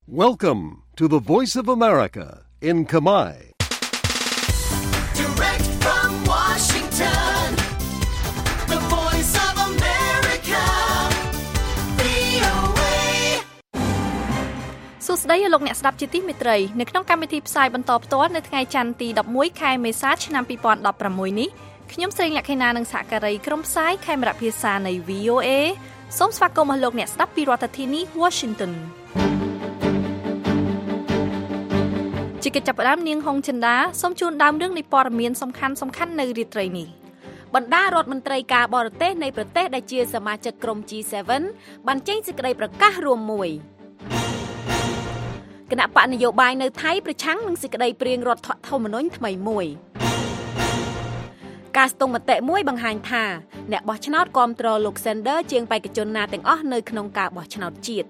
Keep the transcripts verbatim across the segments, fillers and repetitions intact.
Welcome to the Voice of America in Khmer. Direct from Washington, the Voice of America, វី អូ เอសួស្តីលោកអ្នកស្ដាប់ជាទីមេត្រីនៅក្នុងកម្មវិធីផ្សាយបន្តផ្ទាល់នៅថ្ងៃច័ន្ទទីដប់មួយខែមេសាឆ្នាំពីរពាន់ដប់ប្រាំមួយនេះខ្ញុំស្រីលក្ខិណានិងសហការីក្រុមផ្សាយខេមរៈភាសានៃ វី អូ เอ សូមស្វាគមន៍អស់លោកអ្នកស្ដាប់ពីរដ្ឋធានី Washington ជាកិច្ចចាប់ផ្ដើមនាងហុងចិន្តាសូមជូនដើមរឿងនៃព័ត៌មានសំខាន់សំខាន់នៅរាត្រីនេះបណ្ដារដ្ឋមន្ត្រីការបរទេសនៃប្រទេសដែលជាសមាជិកក្រុម ជី សេven បានចេញសេចក្តីប្រកាសរួមមួយគណៈបកនយោបាយនៅថៃប្រឆាំងនឹងសេចក្តីព្រាងរដ្ឋធម្មនុញ្ញថ្មីមួយការស្ទង់មតិមួយបង្ហាញថាអ្នកបោះឆ្នោតគាំទ្រលោក Sanders ជាងបេក្ខជនណាទាំងអស់នៅក្នុងការបោះឆ្នោតជាតិ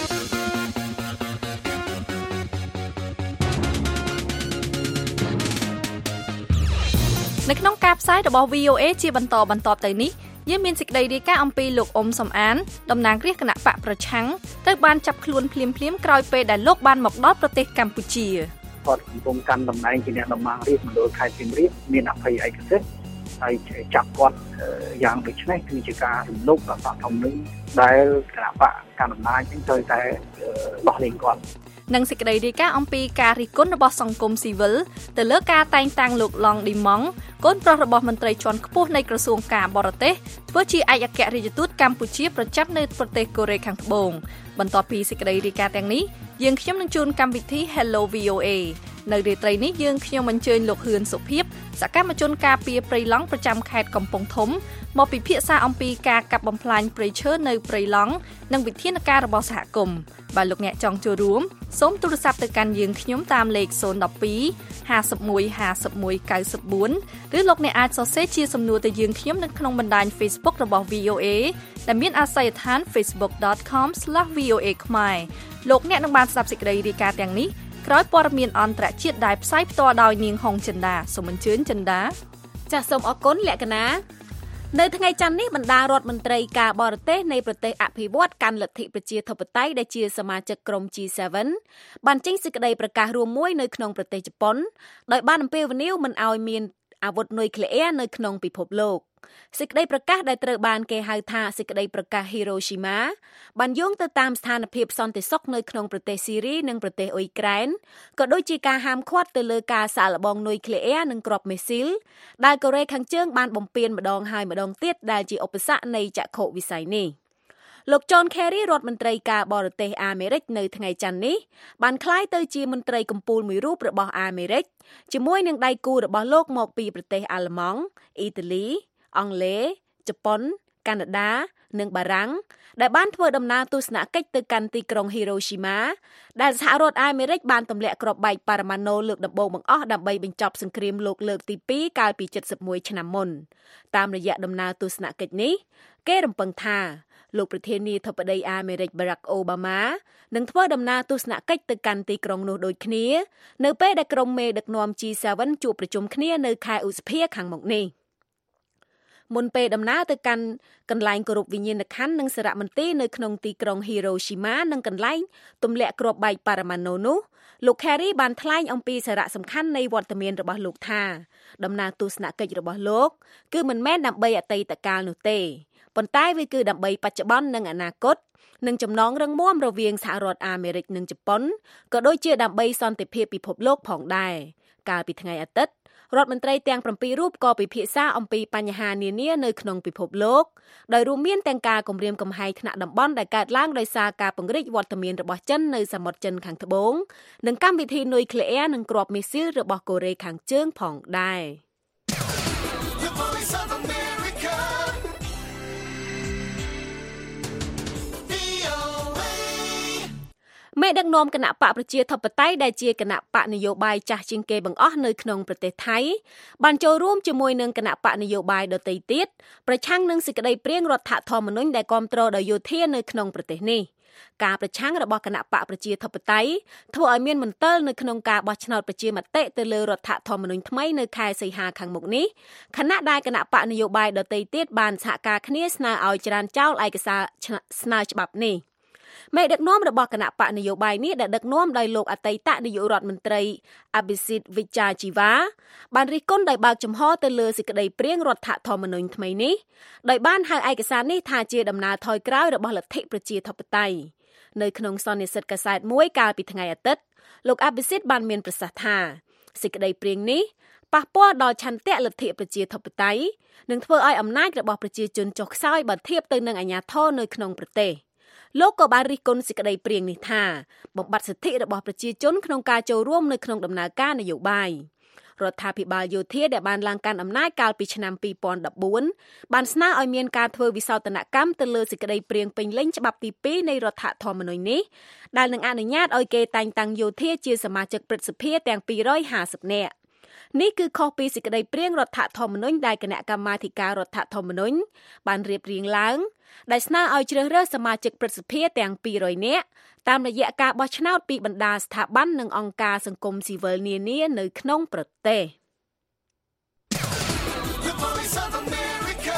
នៅក្នុងការផ្សាយរបស់ វី អូ เอ ជាបន្តបន្ទាប់ទៅនេះយើងមានសេចក្តីរាយការណ៍អំពីលោកអ៊ុំសំអានតំណាងរាស្ត្រគណៈបកប្រឆាំងត្រូវបានចាប់ខ្លួនភ្លាមៗក្រោយពេលដែលលោកបានមកដល់ប្រទេសកម្ពុជាគាត់កំពុងកាន់តំណែងជាអ្នកតំណាងរាស្ត្រមណ្ឌលខេត្តសៀមរាបមានអភ័យឯកសិទ្ធិហើយចាប់គាត់យ៉ាងដូចនេះគឺជាការរំលោភរដ្ឋធម្មនុញ្ញដែលគណៈបកកណ្ដាលអំណាចនឹងត្រូវតែដោះលែងគាត់និងសេចក្តីរាយការណ៍អំពីការរិះគន់របស់សង្គមស៊ីវិលទៅលើការតែងតាំងលោកឡុងឌីម៉ង់កូនប្រុសរបស់មន្ត្រីជាន់ខ្ពស់នៃក្រសួងការបរទេសធ្វើជាឯកអគ្គរដ្ឋទូតកម្ពុជាប្រចាំនៅប្រទេសកូរ៉េខាងត្បូងបន្ទាប់ពីសេចក្តីរាយការណ៍ទាំងនេះយើងខ្ញុំនឹងជូនកម្មវិធី Hello វី អូ เอ នៅរាត្រីនេះយើងខ្ញុំអញ្ជើញលោកហ៊ឿនសុភីបសកម្មជនការពារព្រៃឡង់ប្រចាំខេត្តកំពង់ធំមកពិភាក្សាអំពីការកាប់បំផ្លាញព្រៃឈើនៅព្រៃឡង់និងវិធានការរបស់សហគមន៍បើលោកអ្នកចង់ចូលរួមសូមទូរស័ព្ទទៅកាន់យើងខ្ញុំតាមលេខศูนย์ một hai ห้าสิบเอ็ด ห้าสิบเอ็ด เก้าสิบสี่ឬលោកអ្នកអាចសរសេរជាសំណួរទៅយើងខ្ញុំនៅក្នុងបណ្ដាញ Facebook របស់ វី អូ เอ ដែលមានអាសយដ្ឋាន facebook dot com slash v o a khmer លោកអ្នកនឹងបានស្ដាប់សេចក្តីរាយការណ៍ទាំងនេះក្រោយព័ត៌មានអន្តរជាតិដែលផ្សាយផ្ទាល់ដោយនាងហុងចិន្តាសូមអញ្ជើញចិន្តាចាសសូមអរគុណលក្ខណានៅថ្ងៃច័ន្ទនេះបណ្ដារដ្ឋមន្ត្រីការបរទេសនៃប្រទេសអភិវឌ្ឍកាន់លទ្ធិប្រជាធិបតេយ្យដែលជាសមាជិកក្រុម ជី សេven បានចេញសេចក្តីប្រកាសរួមមួយនៅក្នុងប្រទេសជប៉ុនដោយបានអំពាវនាវមិនឲ្យមានអាវុធនុយក្លេអ៊ែរនៅក្នុងពិភពលោកសេចក្តីប្រកាសដែលត្រូវបានគេហៅថាសេចក្តីប្រកាស Hiroshima បានយោងទៅតាមស្ថានភាពសន្តិសុខនៅក្នុងប្រទេសស៊ីរីនិងប្រទេសអ៊ុយក្រែនក៏ដូចជាការហាមឃាត់ទៅលើការសាកល្បងនុយក្លេអ៊ែរនិងគ្រាប់មីស៊ីលដែលកូរ៉េខាងជើងបានបំពេញម្ដងហើយម្ដងទៀតដែលជាឧបសគ្គនៃចក្ខុវិស័យនេះលោក John Kerry រដ្ឋមន្ត្រីការបរទេសអាមេរិកនៅថ្ងៃច័ន្ទនេះបានក្លាយទៅជាមន្ត្រីកំពូលមួយរូបរបស់អាមេរិកជាមួយនឹងដៃគូរបស់លោកមកពីប្រទេសអាល្លឺម៉ង់អ៊ីតាលីអង់គ្លេសជប៉ុនកាណាដានិងបារាំងដែលបានធ្វើដំណើរទស្សនកិច្ចទៅកាន់ទីក្រុង Hiroshima ដែលសហរដ្ឋអាមេរិកបានទម្លាក់គ្រាប់បែកបរមាណូលើកដំបូងបង្អស់ដើម្បីបញ្ចប់សង្គ្រាមលោកលើកទីពីរកាលពី칠십 oneឆ្នាំមុនតាមរយៈដំណើរទស្សនកិច្ចនេះគេរំពឹងថាលោកប្រធានាធិបតីអាមេរិក Barack Obama នឹងធ្វើដំណើរទស្សនកិច្ចទៅកាន់ទីក្រុងនោះដូចគ្នានៅពេលដែលក្រុមមេដឹកនាំ ជី សេven ជួបប្រជុំគ្នានៅខែឧសភាខាងមុខនេះមុនពេលដំណើរទៅកាន់កន្លែងគោរពវិញ្ញាណក្ខន្ធនិងសារមន្ទីរនៅក្នុងទីក្រុង Hiroshima និងកន្លែងទម្លាក់គ្រាប់បែកបរមាណូនោះលោក Kerry បានថ្លែងអំពីសារៈសំខាន់នៃវត្តមានរបស់លោកថាដំណើរទស្សនកិច្ចរបស់លោកគឺមិនមែនដើម្បីអតីតកាលនោះទេប៉ុន្តែវាគឺដើម្បីបច្ចុប្បន្ននិងអនាគតនិងចំណងរឹងមាំរវាងសហរដ្ឋអាមេរិកនិងជប៉ុនក៏ដូចជាដើម្បីសន្តិភាពពិភពលោកផងដែរកាលពីថ្ងៃអាទិត្យរដ្ឋមន្ត្រីទាំងsevenរូបក៏ពិភាក្សាអំពីបញ្ហានានានៅក្នុងពិភពលោកដោយរួមមានទាំងការគំរាមកំហែងថ្នាក់តំបន់ដែលកើតឡើងដោយសារការពង្រីកវត្តមានរបស់ចិននៅសមុទ្រចិនខាងត្បូងនិងកម្មវិធីនុយក្លេអ៊ែរនិងគ្រាប់មីស៊ីលរបស់កូរ៉េខាងជើងផងដែរមេដឹកនាំគណៈបកប្រជាធិបតេយ្យដែលជាគណៈបកនយោបាយចាស់ជាងគេបង្អស់នៅក្នុងប្រទេសថៃបានចូលរួមជាមួយនឹងគណៈបកនយោបាយដទៃទៀតប្រឆាំងនឹងសេចក្តីព្រាងរដ្ឋធម្មនុញ្ញដែលគាំទ្រដោយយោធានៅក្នុងប្រទេសនេះការប្រឆាំងរបស់គណៈបកប្រជាធិបតេយ្យធ្វើឲ្យមានមន្ទិលនៅក្នុងការបោះឆ្នោតប្រជាមតិទៅលើរដ្ឋធម្មនុញ្ញថ្មីនៅខែសីហាខាងមុខនេះខណៈដែលគណៈបកនយោបាយដទៃទៀតបានសហការគ្នាស្នើឲ្យច្រានចោលឯកសារស្នើច្បាប់នេះមេដឹកនាំរបស់គណៈបកនយោបាយនេះដែលដឹកនាំដោយលោកអតីតនាយករដ្ឋមន្ត្រី Abhisit Vejjajiva បានរិះគន់ដោយបើកចំហទៅលើសេចក្តីព្រាងរដ្ឋធម្មនុញ្ញថ្មីនេះដោយបានហៅឯកសារនេះថាជាដំណើរថយក្រោយរបស់លទ្ធិប្រជាធិបតេយ្យនៅក្នុងសន្និសីទកាសែតមួយកាលពីថ្ងៃអាទិត្យលោក Abhisit បានមានប្រសាសន៍ថាសេចក្តីព្រាងនេះប៉ះពាល់ដល់ឆន្ទៈលទ្ធិប្រជាធិបតេយ្យនិងធ្វើឲ្យអំណាចរបស់ប្រជាជនចុះខ្សោយបើធៀបទៅនឹងអាជ្ញាធរនៅក្នុងប្រទេសលោកក៏បានរិះគន់សេចក្តីព្រាងនេះថាបំបត្តិសិទ្ធិរបស់ប្រជាជនក្នុងការចូលរួមនៅក្នុងដំណើរការនយោបាយរដ្ឋាភិបាលយោធាដែលបានឡើងកាន់អំណាចកាលពីឆ្នាំពីរពាន់ដប់បួនបានស្នើឲ្យមានការធ្វើវិសោធនកម្មទៅលើសេចក្តីព្រាងពេញលេញច្បាប់ទីពីរនៃរដ្ឋធម្មនុញ្ញនេះដែលនឹងអនុញ្ញាតឲ្យគេតែងតាំងយោធាជាសមាជិកព្រឹទ្ធសភាទាំងពីររយហាសិបនាក់នេះគឺខុសពីសេចក្តីព្រាងរដ្ឋធម្មនុញ្ញដែលគណៈកម្មាធិការរដ្ឋធម្មនុញ្ញបានរៀបរៀងឡើងដែលស្នើឲ្យជ្រើសរើសសមាជិកព្រឹទ្ធសភាទាំងពីររយនាក់តាមរយៈការបោះឆ្នោតពីបណ្ដាស្ថាប័ននិងអង្គការសង្គមស៊ីវិលនានានៅក្នុងប្រទេស The Voice of America.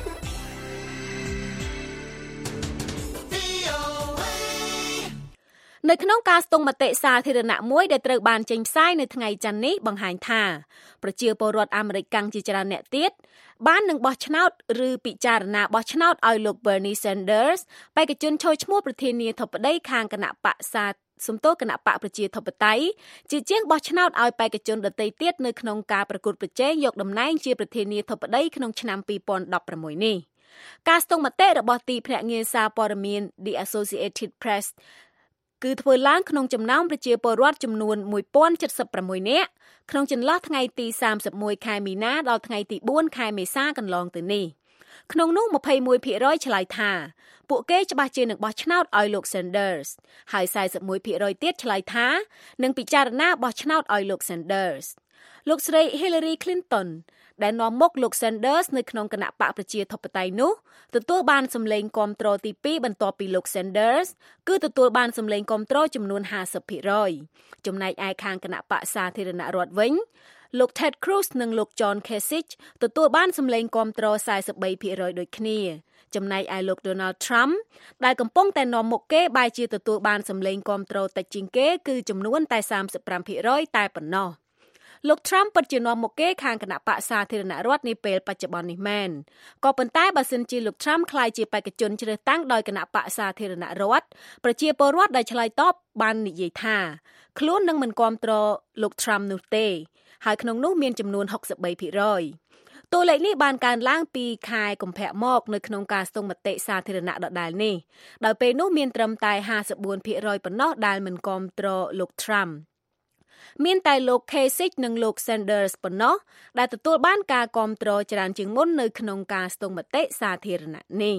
នៅក្នុងការស្ទង់មតិសាធារណៈមួយដែលត្រូវបានចេញផ្សាយនៅថ្ងៃច័ន្ទនេះបង្ហាញថាប្រជាពលរដ្ឋអាមេរិកកាំងជាច្រើនអ្នកទៀតបាននឹងបោះឆ្នោតឬពិចារណាបោះឆ្នោតឲ្យលោក Bernie Sanders បេក្ខជនឈរឈ្មោះប្រធានាធិបតីខាងគណៈបក្សសាសំទោគណៈបកប្រជាធិបតេយ្យជាជាងបោះឆ្នោតឲ្យបេក្ខជនដទៃទៀតនៅក្នុងការប្រកួតប្រជែងយកតំណែងជាប្រធានាធិបតីក្នុងឆ្នាំពីរពាន់ដប់ប្រាំមួយនេះការស្ទង់មតិរបស់ទីភ្នាក់ងារសារព័ត៌មាន The Associated Press គឺធ្វើឡើងក្នុងចំណោមប្រជាពលរដ្ឋចំនួនមួយពាន់เจ็ดสิบหกនាក់ក្នុងចន្លោះថ្ងៃទីសាមសិបមួយខែមីនាដល់ថ្ងៃទីបួនខែមេសាកន្លងទៅនេះក្នុងនោះยี่สิบเอ็ดភាគរយឆ្លើយថាពួកគេច្បាស់ជានឹងបោះឆ្នោតឲ្យលោក Sanders ហើយสี่สิบเอ็ดភាគរយទៀតឆ្លើយថានឹងពិចារណាបោះឆ្នោតឲ្យលោក Sanders លោកស្រី Hillary Clinton ដែលនាំមុខលោក Sanders នៅក្នុងគណៈបកប្រជាធិបតេយ្យនោះទទួលបានសម្លេងគាំទ្រទីពីរបន្ទាប់ពីលោក Sanders គឺទទួលបានសម្លេងគាំទ្រចំនួនห้าสิบភាគរយចំណែកឯខាងគណៈបកសាធារណរដ្ឋវិញលោក Ted Cruz និងលោក John Kasich ទទួលបានសម្លេងគាំទ្រสี่สิบสามភាគរយដូចគ្នាចំណែកឯលោក Donald Trump ដែលកំពុងតែនាំមុខគេបែរជាទទួលបានសម្លេងគាំទ្រតិចជាងគេគឺចំនួនតែសាមសិបប្រាំភាគរយតែប៉ុណ្ណោះលោក Trump ពិតជានាំមុខគេខាងគណៈបក្សសាធារណរដ្ឋនាពេលបច្ចុប្បន្ននេះមែនក៏ប៉ុន្តែបើសិនជាលោក Trump ក្លាយជាបេក្ខជនជ្រើសតាំងដោយគណៈបក្សសាធារណរដ្ឋប្រជាពលរដ្ឋដែលឆ្លើយតបបាននិយាយថាខ្លួននឹងមិនគាំទ្រលោក Trump នោះទេហើយក្នុងនោះមានចំនួនหกสิบสามភាគរយតួលេខនេះបានកើនឡើងពីខែកុម្ភៈមកនៅក្នុងការស្ទង់មតិសាធារណៈដដែលនេះដោយពេលនោះមានត្រឹមតែห้าสิบสี่ភាគរយប៉ុណ្ណោះដែលមិនគាំទ្រលោក Trump មានតែលោក Kasich និងលោក Sanders ប៉ុណ្ណោះដែលទទួលបានការគាំទ្រច្រើនជាងមុននៅក្នុងការស្ទង់មតិសាធារណៈនេះ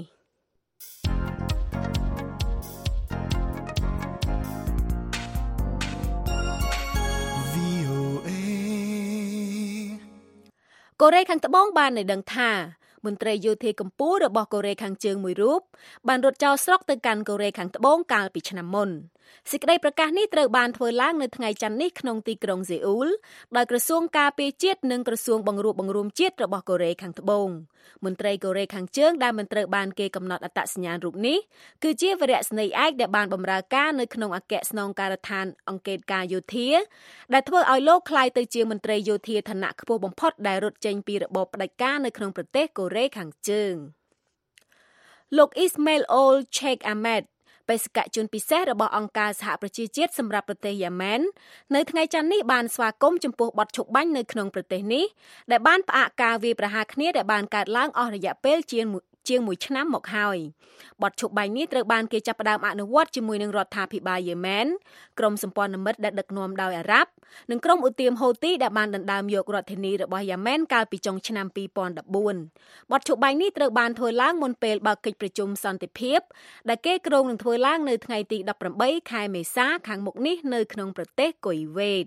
កូរ៉េខាងត្បូងបានឲ្យដឹងថាមន្ត្រីយោធាកម្ពុជារបស់កូរ៉េខាងជើងមួយរូបបានរត់ចោលស្រុកទៅកាន់កូរ៉េខាងត្បូងកាលពីឆ្នាំមុនសេចក្តីប្រកាសនេះត្រូវបានធ្វើឡើងនៅថ្ងៃច័ន្ទនេះក្នុងទីក្រុងសេអ៊ូលដោយក្រសួងការពារជាតិនិងក្រសួងបង្រួបបង្រួមជាតិរបស់កូរ៉េខាងត្បូងមន្ត្រីកូរ៉េខាងជើងដែលមិនត្រូវបានគេកំណត់អត្តសញ្ញាណរូបនេះគឺជាវរៈស្នេហ៍ឯកដែលបានបម្រើការនៅក្នុងអគ្គស្នងការដ្ឋានអង្គការការយោធាដែលធ្វើឲ្យលោកក្លាយទៅជាមន្ត្រីយោធាឋានៈខ្ពស់បំផុតដែលរត់ចេញពីរបបផ្ដាច់ការនៅក្នុងប្រទេសកូរ៉េខាងជើងលោក Ismail Ol Sheikh Ahmedបេសកជនពិសេសរបស់អង្គការសហប្រជាជាតិសម្រាប់ប្រទេសយ៉ាម៉ែននៅថ្ងៃច័ន្ទនេះបានស្វាគមន៍ចំពោះបទឈប់បាញ់នៅក្នុងប្រទេសនេះដែលបានផ្អាកការវាយប្រហារគ្នាដែលបានកើតឡើងអស់រយៈពេលជាងជាងមួយឆ្នាំមកហើយបទឈប់បាញ់នេះត្រូវបានគេចាប់ផ្ដើមអនុវត្តជាមួយនឹងរដ្ឋាភិបាលយេម៉ែនក្រុមសម្ព័ន្ធមិត្តដែលដឹកនាំដោយអារ៉ាប់និងក្រុមឧទាមហូទីដែលបានដណ្ដើមយករដ្ឋធានីរបស់យ៉ាម៉ែនកាលពីចុងឆ្នាំពីរពាន់ដប់បួនបទឈប់បាញ់នេះត្រូវបានធ្វើឡើងមុនពេលបើកកិច្ចប្រជុំសន្តិភាពដែលគេគ្រោងនឹងធ្វើឡើងនៅថ្ងៃទីដប់ប្រាំបីខែមេសាខាងមុខនេះនៅក្នុងប្រទេសកុយវេត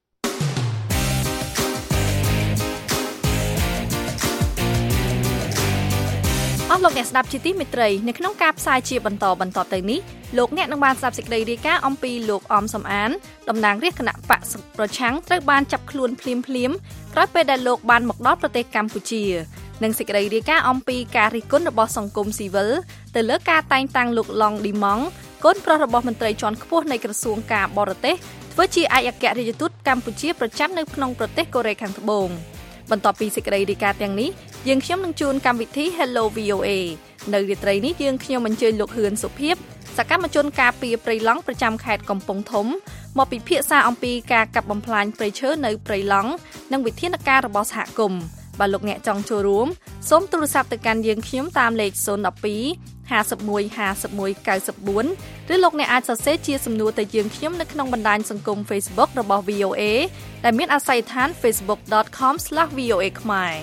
អស់លោកអ្នកស្ដាប់ជាទីមេត្រីនៅក្នុងការផ្សាយជាបន្តបន្តទៅនេះលោកអ្នកនឹងបានស្ដាប់សេចក្តីរាយការណ៍អំពីលោកអមសំអានតំណាងរាស្ត្រគណៈបកប្រឆាំងត្រូវបានចាប់ខ្លួនភ្លាមភ្លាមក្រោយពេលដែលលោកបានមកដល់ប្រទេសកម្ពុជានិងសេចក្តីរាយការណ៍អំពីការរិះគន់របស់សង្គមស៊ីវិលទៅលើការតែងតាំងលោកឡុងឌីម៉ង់កូនប្រុសរបស់មន្ត្រីជាន់ខ្ពស់នៃក្រសួងការបរទេសធ្វើជាឯកអគ្គរដ្ឋទូតកម្ពុជាប្រចាំនៅក្នុងប្រទេសកូរ៉េខាងត្បូងបន្ទាប់ពីសេចក្តីរាយការណ៍ទាំងនេះយើងខ្ញុំនឹងជួនកម្មវិធី Hello វី អូ เอ នៅរាត្រីនេះយើងខ្ញុំអញ្ជើញលោកហ៊ឿនសុភាពសកម្មជនការពារព្រៃឡង់ប្រចាំខេត្តកំពង់ធំមកពិភាក្សាអំពីការកាប់បំផ្លាញព្រៃឈើនៅព្រៃឡង់និងវិធានការរបស់សហគមន៍បើលោកអ្នកចង់ចូលរួមសូមទូរស័ព្ទទៅកាន់យើងខ្ញុំតាមលេខศูนย์ หนึ่ง สอง ห้า หนึ่ง ห้า หนึ่ง เก้า สี่ ឬលោកអ្នកអាចសរសេរជាសំណួរទៅយើងខ្ញុំនៅក្នុងបណ្ដាញសង្គម Facebook របស់ វី អូ เอ ដែលមានអាស័យដ្ឋាន facebook dot com slash v o a ខ្មែរ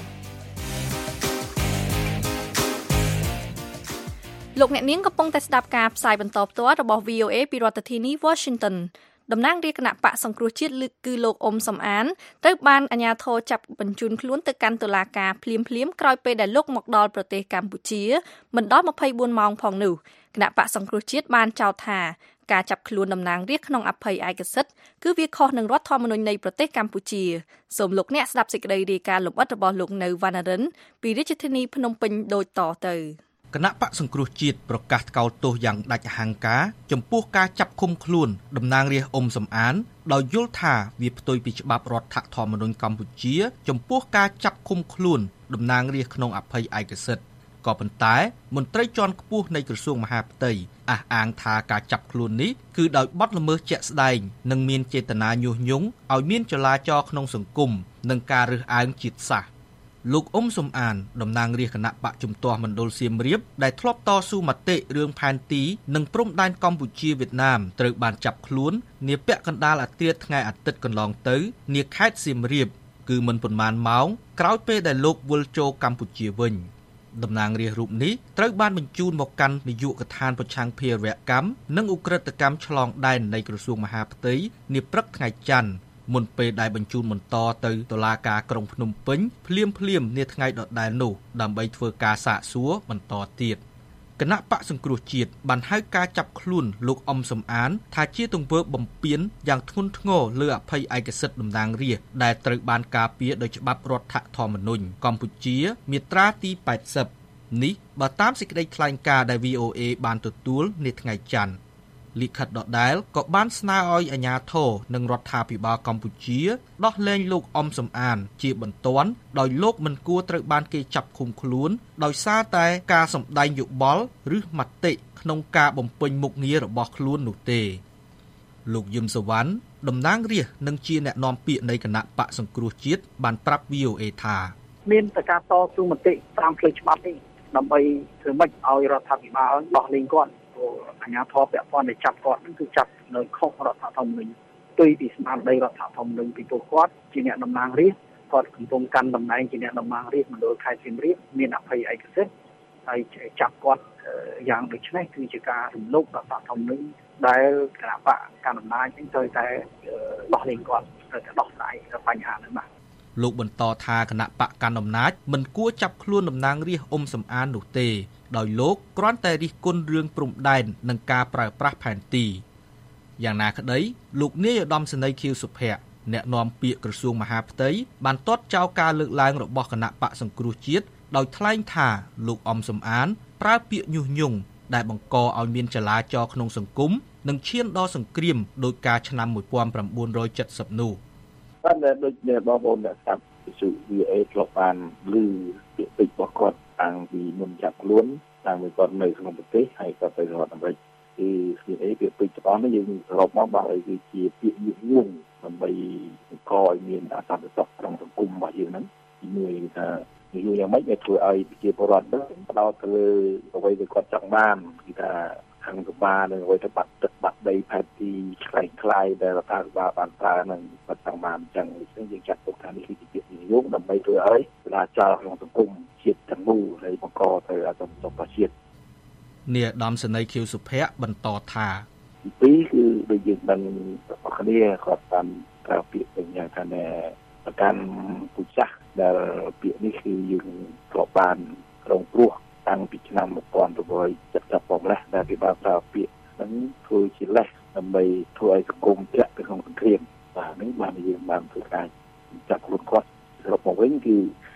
លោកអ្នកនាងកំពុងតែស្ដាប់ការផ្សាយបន្តផ្ទាល់របស់ វី អូ เอ ពីរដ្ឋធានី Washington តំណាងរាជគណៈបកសង្គ្រោះជាតិគឺលោកអ៊ុំសំអានត្រូវបានអាជ្ញាធរចាប់បញ្ជូនខ្លួនទៅកាន់តុលាការភ្លាមៗក្រោយពេលដែលលោកមកដល់ប្រទេសកម្ពុជាមិនដល់ម្ភៃបួនម៉ោងផងនោះគណៈបកសង្គ្រោះជាតិបានចោទថាការចាប់ខ្លួនតំណាងរាស្ត្រក្នុងអភ័យឯកសិទ្ធិគឺវាខុសនឹងរដ្ឋធម្មនុញ្ញនៃប្រទេសកម្ពុជាសូមលោកអ្នកស្ដាប់សេចក្តីរាយការណ៍លម្អិតរបស់លោកនៅវណ្ណរិនពីរាជធានីភ្នំពេញដូចតទៅគណៈបកសង្គ្រោះជាតិប្រកាសថ្កោលទោសយ៉ាងដាច់អហង្ការចំពោះការចាប់ឃុំខ្លួនតំណាងរាស្ត្រអ៊ុំសំអានដោយយល់ថាវាផ្ទុយពីច្បាប់រដ្ឋធម្មនុញ្ញកម្ពុជាចំពោះការចាប់ឃុំខ្លួនតំណាងរាស្ត្រក្នុងអភ័យឯកសិទ្ធិក៏ប៉ុន្តែមន្ត្រីជាន់ខ្ពស់នៃក្រសួងមហាផ្ទៃអះអាងថាការចាប់ខ្លួននេះគឺដោយបទល្មើសជាក់ស្ដែងនិងមានចេតនាញុះញង់ឲ្យមានចលាចលក្នុងសង្គមនិងការរើសអើងជាតិសាសន៍លោកអ៊ុំសំអានតំណាងរាស្ត្រគណៈបកជំទាស់មណ្ឌលសៀមរាបដែលធ្លាប់តស៊ូមតិរឿងផែនទីនិងព្រំដែនកម្ពុជាវៀតណាមត្រូវបានចាប់ខ្លួននាពាក់កណ្ដាលអាធ្រាត្រថ្ងៃអាទិត្យកន្លងទៅនាខេត្តសៀមរាបគឺមិនប៉ុន្មានម៉ោងក្រោយពេលដែលលោកវិលចូលកម្ពុជាវិញតំណាងរាស្ត្ររូបនេះត្រូវបានបញ្ជូនមកកាន់នាយកដ្ឋានប្រឆាំងភេរវកម្មនិងឧក្រិដ្ឋកម្មឆ្លងដែននៃក្រសួងមហាផ្ទៃនាព្រឹកថ្ងៃច័ន្ទមុនពេលដែលបញ្ជូនបន្តទៅតុលាការក្រុងភ្នំពេញភ្លាមភ្លាមនាថ្ងៃដដែលនោះដើម្បីធ្វើការសាកសួរបន្តទៀតគណៈបកសង្គ្រោះជាតិបានហៅការចាប់ខ្លួនលោកអ៊ុំសំអានថាជាទង្វើបំពានយ៉ាងធ្ងន់ធ្ងរលើអភ័យឯកសិទ្ធិតំណាងរាស្ត្រដែលត្រូវបានការពារដោយច្បាប់រដ្ឋធម្មនុញ្ញកម្ពុជាមាត្រាទីแปดสิบនេះបើតាមសេចក្តីថ្លែងការណ៍ដែល វី អូ เอ បានទទួលនាថ្ងៃច័ន្ទលិខិតដដែលក៏បានស្នើឲ្យអាជ្ញាធរនិងរដ្ឋាភិបាលកម្ពុជាដោះលែងលោកអ៊ុំសំអានជាបន្ទាន់ដោយលោកមិនគួរត្រូវបានគេចាប់ឃុំខ្លួនដោយសារតែការសម្ដែងយោបល់ឬមតិក្នុងការបំពេញមុខងាររបស់ខ្លួននោះទេលោកយឹមសវណ្ណតំណាងរាស្ត្រនិងជាអ្នកនាំពាក្យនៃគណៈបកសង្គ្រោះជាតិបានប្រាប់ វី អូ เอ ថាមានតែការតស៊ូមតិតាមផ្លូវច្បាប់នេះដើម្បីធ្វើម៉េចឲ្យរដ្ឋាភិបាលដោះលែងគាត់អាជ្ញាធរពាក់ព័ន្ធដែលចាប់គាត់នឹងគឺចាប់នៅខុសរដ្ឋធម្មនុញ្ញផ្ទុយពីស្មារតីរដ្ឋធម្មនុញ្ញពីពួកគាត់ជាអ្នកតំណាងរាស្ត្រគាត់កំពុងកាន់តំណែងជាអ្នកតំណាងរាស្ត្រមណ្ឌលខេត្តសៀមរាបមានអភ័យឯកសិទ្ធិហើយចាប់គាត់យ៉ាងដូចនេះគឺជាការរំលោភរដ្ឋធម្មនុញ្ញដែលគណៈបកកណ្ដាលអំណាចនឹងត្រូវតែដោះលែងគាត់ត្រូវតែដោះស្រាយបញ្ហានេះបាទលោកបន្តថាគណៈបកកណ្ដាលអំណាចមិនគួរចាប់ខ្លួនតំណាងរាស្ត្រអ៊ុំសំអាននោះទេដោយលោកគ្រាន់តែរិះគន់រឿងព្រំដែននិងការប្រើប្រាស់ផែនទីយ៉ាងណាក្តីលោកនាយឧត្តមសេនីយ៍ខៀវសុភ័ក្រអ្នកនាំពាក្យក្រសួងមហាផ្ទៃបានទាត់ចោលការលើកឡើងរបស់គណៈបកសង្គ្រោះជាតិដោយថ្លែងថាលោកអ៊ុំសំអានប្រើពាក្យញុះញង់ដែលបង្កឲ្យមានចលាចលក្នុងសង្គមនិងឈានដល់សង្គ្រាមដោយការឆ្នាំmột nghìn chín trăm七十នោះតែដូចដែលបងប្អូនអ្នកស្ដាប់វិទ្យុ វី អូ เอ ធ្លាប់បានឮពាក្យពេចន៍របស់គាត់តាំងពីមុនចាប់ខ្លួនតាំងពីគាត់នៅក្នុងប្រទេសហើយក៏ទៅរដ្ឋអាមេរិកគឺវាអីពាក្យពេចន៍ទាំងអស់នេះយើងសរុបមកបាទឲ្យវាជាពាក្យញុះញង់ដើម្បីបង្កឲ្យមានអសន្តិសុខក្នុងសង្គមរបស់យើងហ្នឹងមួយថានិយាយយ៉ាងម៉េចឲ្យធ្វើឲ្យប្រជាពលរដ្ឋទៅផ្ដោតទៅលើអ្វីដែលគាត់ចង់បានគឺថាខាងកបានឹងអ្វីទៅបាត់ទឹកបាត់ដីផែនទីឆ្លៃខ្លាយដែលរដ្ឋាភិបាលបានប្រើនឹងគាត់ចង់បានអញ្ចឹងនេះយើងចាត់ទុកថានេះគឺជាពាក្យនិយមដើម្បីធ្វើឲ្យចលាចលក្នុងសង្គមជាតិទាំងមូលហើយបង្កទៅអសន្តិសុខរបស់ជាតិនាយឧត្តមសេនីយ៍ខៀវសុភ័ក្របន្តថាទីពីរគឺដូចយើងបានរបស់គ្នាគាត់បានប្រើពាក្យយ៉ាងថាណែប្រកាន់ពុចាស់ដែលពាក្យនេះគឺយើងធ្លាប់បានរងគ្រោះតាំងពីឆ្នាំmột nghìn chín trăm七十ផងម្លេះដែលគេបានប្រើពាក្យហ្នឹងធ្វើជាលេសដើម្បីធ្វើឲ្យសង្គមធ្លាក់ទៅក្នុងសង្គ្រាមបាទនេះបានយើងបានធ្វើការចាប់ខ្លួនគាត់សរុបមកវិញគឺ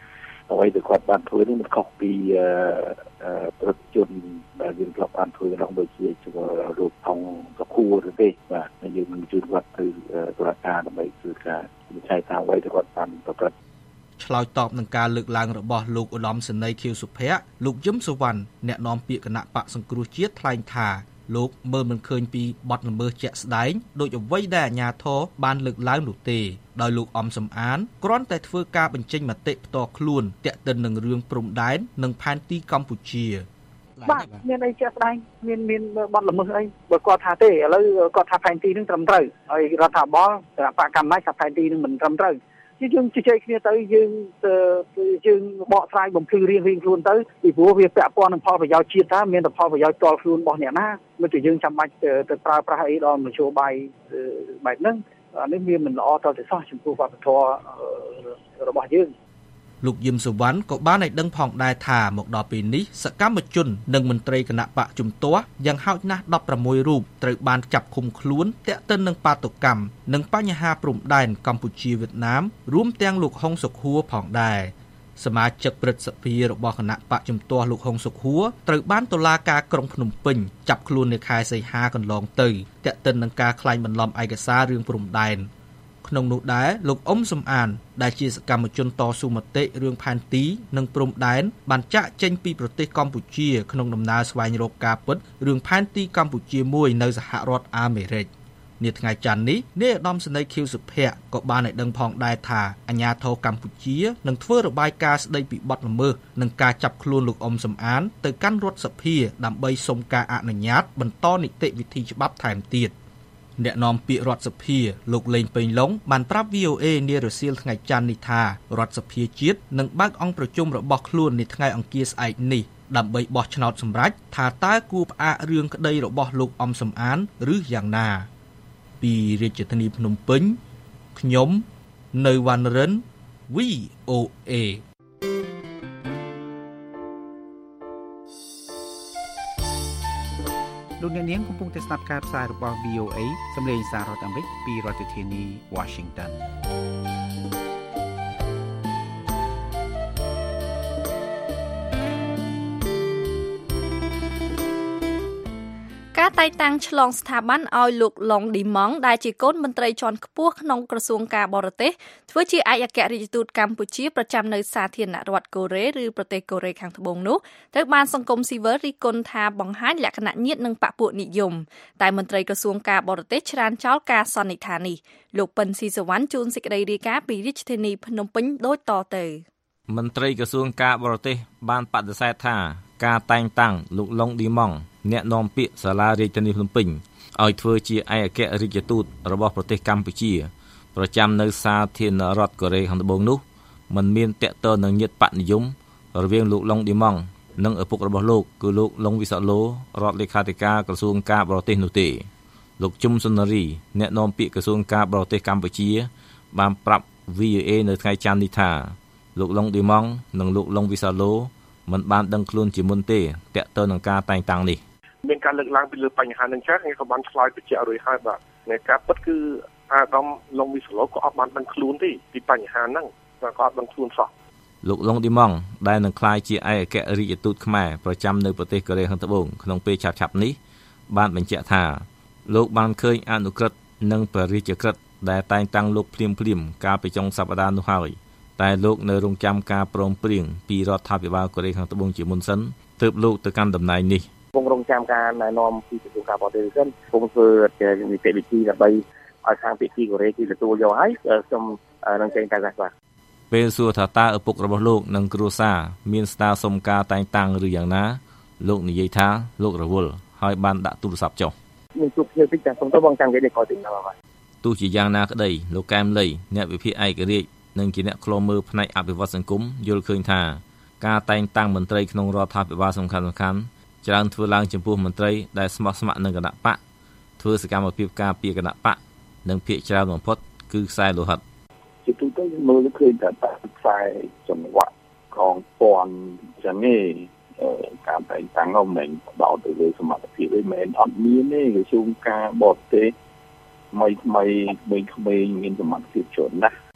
អ្វីដែលគាត់បានធ្វើនេះมันខុសពីប្រតិជនដែលយើងធ្លាប់បានធ្វើក្នុងដូចជារូបថងសខួរឬទេបាទយើងនឹងជួយគាត់ទៅតុលាការដើម្បីធ្វើការវិនិច្ឆ័យថាអ្វីដែលគាត់បានប្រព្រឹត្តឆ្លើយតបនឹងការលើកឡើងរបស់លោកឧត្តមសេនីយ៍ខៀវសុភ័ក្រលោកយឹមសុវណ្ណអ្នកនាំពាក្យគណៈបកសង្គ្រោះជាតិថ្លែងថាលោកមើលមិនឃើញពីបទល្មើសជាក់ស្ដែងដោយអ្វីដែលអាជ្ញាធរបានលើកឡើងនោះទេដោយលោកអំសំអានគ្រាន់តែធ្វើការបញ្ចេញមតិផ្ទាល់ខ្លួនទាក់ទិននឹងរឿងព្រំដែននិងផែនទីកម្ពុជាបាទមានអីជាក់ស្ដែងមានមានបទល្មើសអីបើគាត់ថាទេឥឡូវគាត់ថាផែនទីនឹងត្រឹមត្រូវហើយរដ្ឋាភិបាលគណៈបកកម្មាថាផែនទីនឹងមិនត្រឹមត្រូវយើងជជែកគ្នាទៅយើងយើងបកស្រាយបំភ្លឺរៀងរៀងខ្លួនទៅពីព្រោះវាពាក់ព័ន្ធនឹងផលប្រយោជន៍ជាតិថាមានតែផលប្រយោជន៍ផ្ទាល់ខ្លួនរបស់អ្នកណាមិនតែយើងចាំបាច់ទៅប្រើប្រាស់អីដល់នយោបាយបែបហ្នឹងអានេះវាមិនល្អតទៅសោះចំពោះវប្បធម៌របស់យើងលោកយឹមសុវណ្ណក៏បានឲ្យដឹងផងដែរថាមកដល់ពេលនេះសកម្មជននិងមន្ត្រីគណៈបកជំទាស់យ៉ាងហោចណាស់ដប់ប្រាំមួយរូបត្រូវបានចាប់ឃុំខ្លួនទាក់ទិននឹងបាតុកម្មនិងបញ្ហាព្រំដែនកម្ពុជាវៀតណាមរួមទាំងលោកហុងសុខួរផងដែរសមាជិកព្រឹទ្ធសភារបស់គណៈបកជំទាស់លោកហុងសុខួរត្រូវបានតុលាការក្រុងភ្នំពេញចាប់ខ្លួននៅខែសីហាកន្លងទៅទាក់ទិននឹងការក្លែងបន្លំឯកសាររឿងព្រំដែនក្នុងនោះដែរលោកអ៊ុំសំអានដែលជាសកម្មជនតស៊ូមតិរឿងផែនទីនិងព្រំដែនបានចាក់ចេញពីប្រទេសកម្ពុជាក្នុងដំណើរស្វែងរកការពិតរឿងផែនទីកម្ពុជាមួយនៅសហរដ្ឋអាមេរិកនាថ្ងៃច័ន្ទនេះនាយឧត្តមសេនីយ៍ខៀវសុភ័ក្រក៏បានឲ្យដឹងផងដែរថាអាជ្ញាធរកម្ពុជានឹងធ្វើរបាយការណ៍ស្ដីពីបទល្មើសនិងការចាប់ខ្លួនលោកអ៊ុំសំអានទៅកាន់រដ្ឋសភាដើម្បីសុំការអនុញ្ញាតបន្តនីតិវិធីច្បាប់ថែមទៀតអ្នកនាំពាក្យរដ្ឋសភាលោកលេងពេញឡុងបានប្រាប់ វី អូ เอ នារសៀលថ្ងៃច័ន្ទនេះថារដ្ឋសភាជាតិនឹងបើកអង្គប្រជុំរបស់ខ្លួននាថ្ងៃអង្គារស្អែកនេះដើម្បីបោះឆ្នោតសម្រេចថាតើគួរផ្អាករឿងក្តីរបស់លោកអ៊ុំសំអានឬយ៉ាងណាពីរាជធានីភ្នំពេញខ្ញុំនៅវណ្ណរិន វី អូ เอលោកអ្នកនាងកំពុងតែស្ដាប់ការផ្សាយរបស់ វី អូ เอ សម្លេងសាររដ្ឋអាមេរិកពីរដ្ឋធានី Washington ការតែងតាំងឆ្លងស្ថាប័នឲ្យលោកឡុងឌីម៉ង់ដែលជាកូនមន្ត្រីជាន់ខ្ពស់ក្នុងក្រសួងការបរទេសធ្វើជាឯកអគ្គរដ្ឋទូតកម្ពុជាប្រចាំនៅសាធារណរដ្ឋកូរ៉េឬប្រទេសកូរ៉េខាងត្បូងនោះត្រូវបានសង្គមស៊ីវិលរិះគន់ថាបង្ហាញលក្ខណៈញៀននិងបកពួកនិយមតែមន្ត្រីក្រសួងការបរទេសច្រានចោលការសន្និដ្ឋាននេះលោកប៉ិនស៊ីសវណ្ណជួនសេចក្តីរាយការណ៍ពីរាជធានីភ្នំពេញដូចតទៅមន្ត្រីក្រសួងការបរទេសបានបដិសេធថាការតែងតាំងលោកឡុងឌីម៉ង់អ្នកនាំពាក្យសាលារាជធានីភ្នំពេញឲ្យធ្វើជាឯកអគ្គរដ្ឋទូតរបស់ប្រទេសកម្ពុជាប្រចាំនៅសាធារណរដ្ឋកូរ៉េខាងត្បូងនោះមិនមានតាក់ទងនឹងញាតិបកនិយមរវាងលោកឡុងឌីម៉ង់និងឪពុករបស់លោកគឺលោកឡុងវិសាឡូរដ្ឋលេខាធិការក្រសួងការបរទេសនោះទេលោកជុំសុនារីអ្នកនាំពាក្យក្រសួងការបរទេសកម្ពុជាបានប្រាប់ វី អូ เอ នៅថ្ងៃច័ន្ទនេះថាលោកឡុងឌីម៉ង់និងលោកឡុងវិសាឡូមិនបានដឹងខ្លួនជាមុនទេតាក់ទងនឹងការតែងតាំងនេះមានការលើកឡើងពីលើបញ្ហានឹងចឹងគេក៏បានឆ្លើយបញ្ជាក់រួចហើយបាទในការពិតគឺអាដាមឡុងវិសាឡូក៏អត់បានដឹងខ្លួនទេពីបញ្ហាហ្នឹងក៏អត់ដឹងខ្លួនសោះលោកឡុងឌីម៉ង់ដែលនឹងក្លាយជាឯកអគ្គរដ្ឋទូតខ្មែរប្រចាំនៅប្រទេសកូរ៉េខាងត្បូងក្នុងពេលឆាប់ៗនេះបានបញ្ជាក់ថាលោកបានឃើញអនុក្រឹត្យនិងព្រះរាជក្រឹត្យដែលតែងតាំងលោកភ្លាមភ្លាមកាលពីចុងសប្តាហ៍នោះហើយតែលោកនៅរងចាំការព្រមព្រៀងពីរដ្ឋាភិបាលកូរ៉េខាងត្បូងជាមុនសិនទើបលោកទៅកាន់តំណែងនេះគង់រងចាំការណែនាំពីក្រសួងការបរទេសសិនគង់ធ្វើជានីតិវិធីដើម្បីឲ្យខាងពិធីកូរ៉េគេទទួលយកហើយខ្ញុំនឹងចេញតែខ្លះពេលសួរថាតើឪពុករបស់លោកនិងគ្រួសារមានស្នើសុំការតែងតាំងឬយ៉ាងណាលោកនិយាយថាលោករវល់ហើយបានដាក់ទូរស័ព្ទចុះនឹងជួបគ្នាតិចតែសុំទៅបងចាំគេនេះក៏តិចដល់ហើយទោះជាយ៉ាងណាក្តីលោកកែមលីអ្នកវិភាគឯករាជ្យនិងជាអ្នកឃ្លាំមើលផ្នែកអភិវឌ្ឍសង្គមយល់ឃើញថាការតែងតាំងមន្ត្រីក្នុងរដ្ឋាភិបាលសំខាន់ៗច្រើនធ្វើឡើងចំពោះមន្ត្រីដែលស្មោះស្ម័គ្រនឹងគណៈបកធ្វើសកម្មភាពការពារគណៈបកនិងភាគច្រើនបំផុតគឺខ្សែលោហិតជាទូទៅមើលឃើញតែខ្សែចង្វាក់កងពាន់ចឹងឯងការតែងតាំងនោះមិនបដោតទៅលើសមត្ថភាពទេមិនអត់មានទេក្រសួងការបរទេសថ្មីថ្មីក្មេងៗមានសមត្ថភាពច្រើនណាស់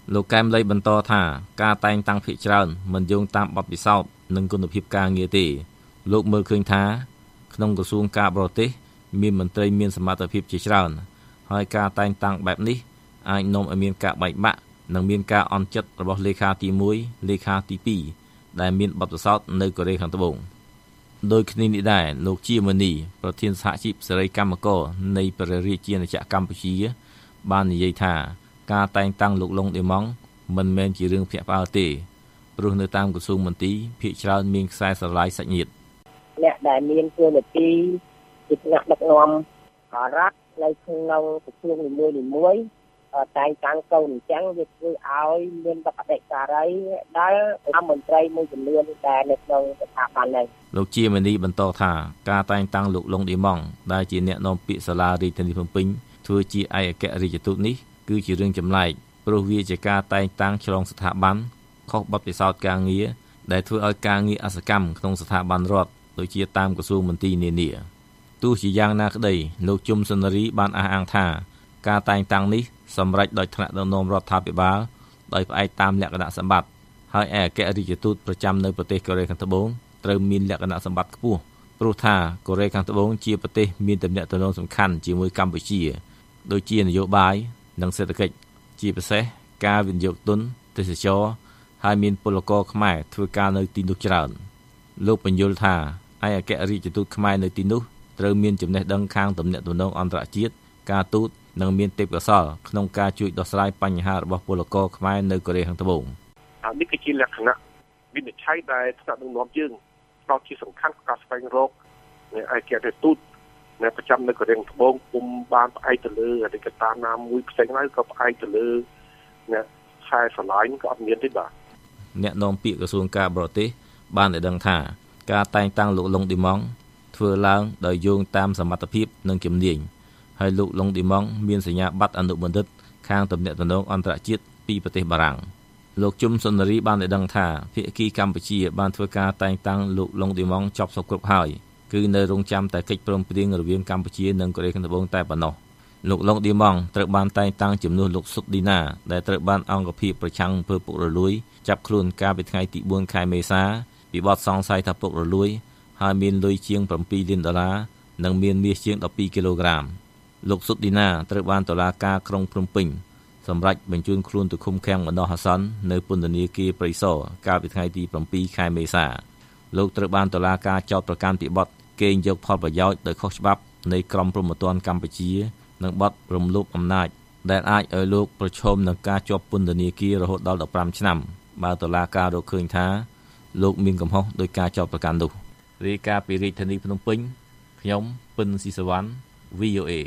លោកកែមលីបន្តថាការតែងតាំងភាគច្រើនមិនយោងតាមបទពិសោធន៍និងគុណភាពការងារទេលោកមើលឃើញថាក្នុងក្រសួងការបរទេសមានមន្ត្រីមានសមត្ថភាពជាច្រើនហើយការតែងតាំងបែបនេះអាចនាំឲ្យមានការបែកបាក់និងមានការអន់ចិត្តរបស់លេខាទីមួយលេខាទីពីរដែលមានបទពិសោធន៍នៅកូរ៉េខាងត្បូងដោយគ្នានេះដែរលោកជាមនីប្រធានសហជីពសេរីកម្មករនៃព្រះរាជាណាចក្រកម្ពុជាបាននិយាយថាការតែងតាំងលោកឡុងឌីម៉ង់មិនមែនជារឿងភ្ញាក់ផ្អើលទេព្រោះនៅតាមក្រសួងមន្ទីរភាគច្រើនមានខ្សែស្រឡាយសាច់ញាតិអ្នកដែលមានតួនាទីជាថ្នាក់ដឹកនាំរដ្ឋនៅក្នុងក្រសួងនីមួយៗតែងតាំងកូនអញ្ចឹងវាធ្វើឲ្យមានបដិការីដល់រដ្ឋមន្ត្រីមួយចំនួនដែលនៅក្នុងស្ថាប័ននេះលោកជាមនីបន្តថាការតែងតាំងលោកឡុងឌីម៉ង់ដែលជាអ្នកនាំពាក្យសាលារាជធានីភ្នំពេញធ្វើជាឯកអគ្គរដ្ឋទូតនេះគឺជារឿងចម្លែកព្រោះវាជាការតែងតាំងឆ្លងស្ថាប័នខុសបទពិសោធន៍ការងារដែលធ្វើឲ្យការងារអសកម្មក្នុងស្ថាប័នរដ្ឋដូចជាតាមក្រសួងមន្ទីរនានាទោះជាយ៉ាងណាក្តីលោកជុំសុនារីបានអះអាងថាការតែងតាំងនេះសម្រេចដោយថ្នាក់ដឹកនាំរដ្ឋាភិបាលដោយផ្អែកតាមលក្ខណៈសម្បត្តិហើយឯកអគ្គរដ្ឋទូតប្រចាំនៅប្រទេសកូរ៉េខាងត្បូងត្រូវមានលក្ខណៈសម្បត្តិខ្ពស់ព្រោះថាកូរ៉េខាងត្បូងជាប្រទេសមានទំនាក់ទំនងសំខាន់ជាមួយកម្ពុជាដូចជានយោបាយនិងសេដ្ឋកិច្ចជាពិសេសការវិនិយោគទុនទេសចរហើយមានពលករខ្មែរធ្វើការនៅទីនោះច្រើនលោកបញ្យល់ថាឯកអគ្គរដ្ឋទូតខ្មែរនៅទីនោះត្រូវមានចំណេះដឹងខាងទំនាក់ទំនងអន្តរជាតិការទូតនិងមានទេពកោសល្យក្នុងការជួយដោះស្រាយបញ្ហារបស់ពលករខ្មែរនៅកូរ៉េខាងត្បូងអានេះគឺជាលក្ខណៈវិនិច្ឆ័យដែលថ្នាក់ដឹកនាំយើងផ្ដោតជាសំខាន់ក្នុងការស្វែងរកឯកអគ្គរដ្ឋទូតនៅប្រចាំនៅកូរ៉េខាងត្បូងពុំបានផ្អែកទៅលើអតីតកាលណាមួយផ្សេងហើយក៏ផ្អែកទៅលើអ្នកខ្សែស្រឡាយក៏អត់មានទេបាទអ្នកនាំពាក្យក្រសួងការបរទេសបានឲ្យដឹងថាការតែងតាំងលោកឡុងឌីម៉ង់ធ្វើឡើងដោយយោងតាមសមត្ថភាពនិងជំនាញហើយលោកឡុងឌីម៉ង់មានសញ្ញាបត្រអនុបណ្ឌិតខាងទំនាក់ទំនងអន្តរជាតិពីប្រទេសបារាំងលោកជុំសុនារីបានឲ្យដឹងថាភាគីកម្ពុជាបានធ្វើការតែងតាំងលោកឡុងឌីម៉ង់ចប់សពគ្រប់ហើយគឺនៅរងចាំតែកិច្ចព្រមព្រៀងរវាងកម្ពុជានិងកូរ៉េខាងត្បូងតែប៉ុណ្ណោះលោកឡុងឌីម៉ង់ត្រូវបានតែងតាំងជំនួសលោកស៊ុកឌីណាដែលត្រូវបានអង្គភាពប្រឆាំងអំពើពុករលួយចាប់ខ្លួនកាលពីថ្ងៃទីបួនខែមេសាពីបទសង្ស័យថាពុករលួយហើយមានលុយជាង7លានដុល្លារនិងមានមាសជាង12គីឡូក្រាមលោកស៊ុកឌីណាត្រូវបានតុលាការក្រុងភ្នំពេញសម្រេចបញ្ជូនខ្លួនទៅឃុំឃាំងបណ្ដោះអាសន្ននៅពន្ធនាគារព្រៃសរកាលពីថ្ងៃទី7ខែមេសាលោកត្រូវបានតុលាការចោទប្រកាន់ពីបទកេងយកផលប្រយោជន៍ដោយខុសច្បាប់នៃក្រមព្រហ្មទណ្ឌកម្ពុជានិងបទរំលោភអំណាចដែលអាចឲ្យលោកប្រឈមនឹងការជាប់ពន្ធនាគាររហូតដល់15ឆ្នាំបើតុលាការរកឃើញថាលោកមានកំហុសដោយការចោទប្រកាន់នោះរាយការណ៍ពីរាជធានីភ្នំពេញខ្ញុំពិនស៊ីសវណ្ណ វី អូ เอ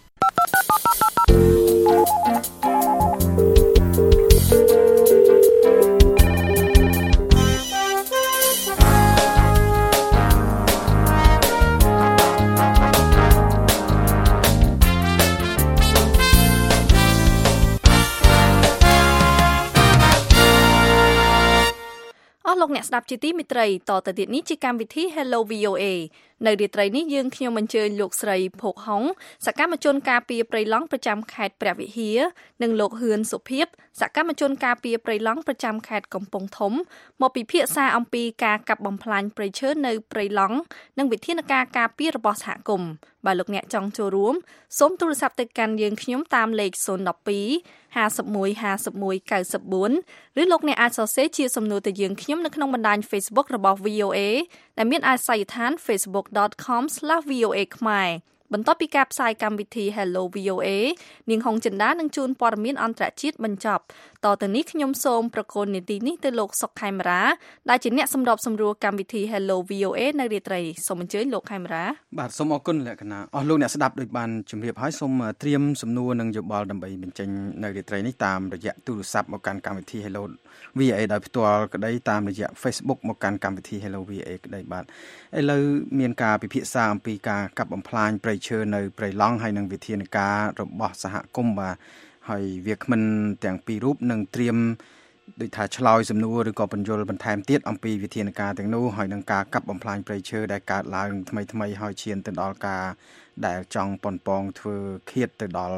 លោកអ្នកស្ដាប់ជាទីមេត្រីតទៅទៀតនេះជាកម្មវិធី Hello វី អូ เอ នៅរាត្រីនេះយើងខ្ញុំអញ្ជើញលោកស្រីភោគហុងសកម្មជនការពារព្រៃឡង់ប្រចាំខេត្តព្រះវិហារនិងលោកហ៊ឿនសុភិបសកម្មជនការពារព្រៃឡង់ប្រចាំខេត្តកំពង់ធំមកពិភាក្សាអំពីការកាប់បំផ្លាញព្រៃឈើនៅព្រៃឡង់និងវិធានការការពាររបស់សហគមន៍បើលោកអ្នកចង់ចូលរួមសូមទូរស័ព្ទទៅកាន់យើងខ្ញុំតាមលេខศูนย์ หนึ่ง สอง ห้า หนึ่ง ห้า หนึ่ง เก้า สี่ ឬលោកអ្នកអាចសរសេរជាសំណួរទៅយើងខ្ញុំនៅក្នុងបណ្ដាញ Facebook របស់ វី អូ เอ ដែលមានអាសយដ្ឋាន facebook dot com slash v o a ខ្មែរបន្ទាប់ពីការផ្សាយកម្មវិធី Hello វី អូ เอ នាងហុងចិន្តានឹងជូនព័ត៌មានអន្តរជាតិបញ្ចប់តទៅនេះខ្ញុំសូមប្រកូននីតិនេះទៅលោកសុកខេមរាដែលជាអ្នកសម្របសម្រួលកម្មវិធី Hello វី អូ เอ នៅរាត្រីសូមអញ្ជើញលោកខេមរាបាទសូមអរគុណលក្ខណៈអស់លោកអ្នកស្ដាប់ដូចបានជម្រាបហើយសូមត្រៀមសំណួរនិងយោបល់ដើម្បីបញ្ចេញនៅរាត្រីនេះតាមរយៈទូរស័ព្ទមកកាន់កម្មវិធី Hello វី អូ เอ ដោយផ្ទាល់ក្តីតាមរយៈ Facebook មកកាន់កម្មវិធី Hello វី អូ เอ ក្តីបាទឥឡូវមានការពិភាក្សាអំពីការកាប់បំផ្លាញព្រៃឈើនៅព្រៃឡង់ហើយនិងវិធានការរបស់សហគមន៍បាទហើយវាគ្មិនទាំងពីររូបនឹងត្រៀមដូចថាឆ្លើយសំណួរឬក៏បញ្យល់បន្ថែមទៀតអំពីវិធានការទាំងនោះហើយនឹងការកាប់បំផ្លាញព្រៃឈើដែលកើតឡើងថ្មីថ្មីហើយឈានទៅដល់ការដែលចង់ប៉ុនប៉ងធ្វើឃាតទៅដល់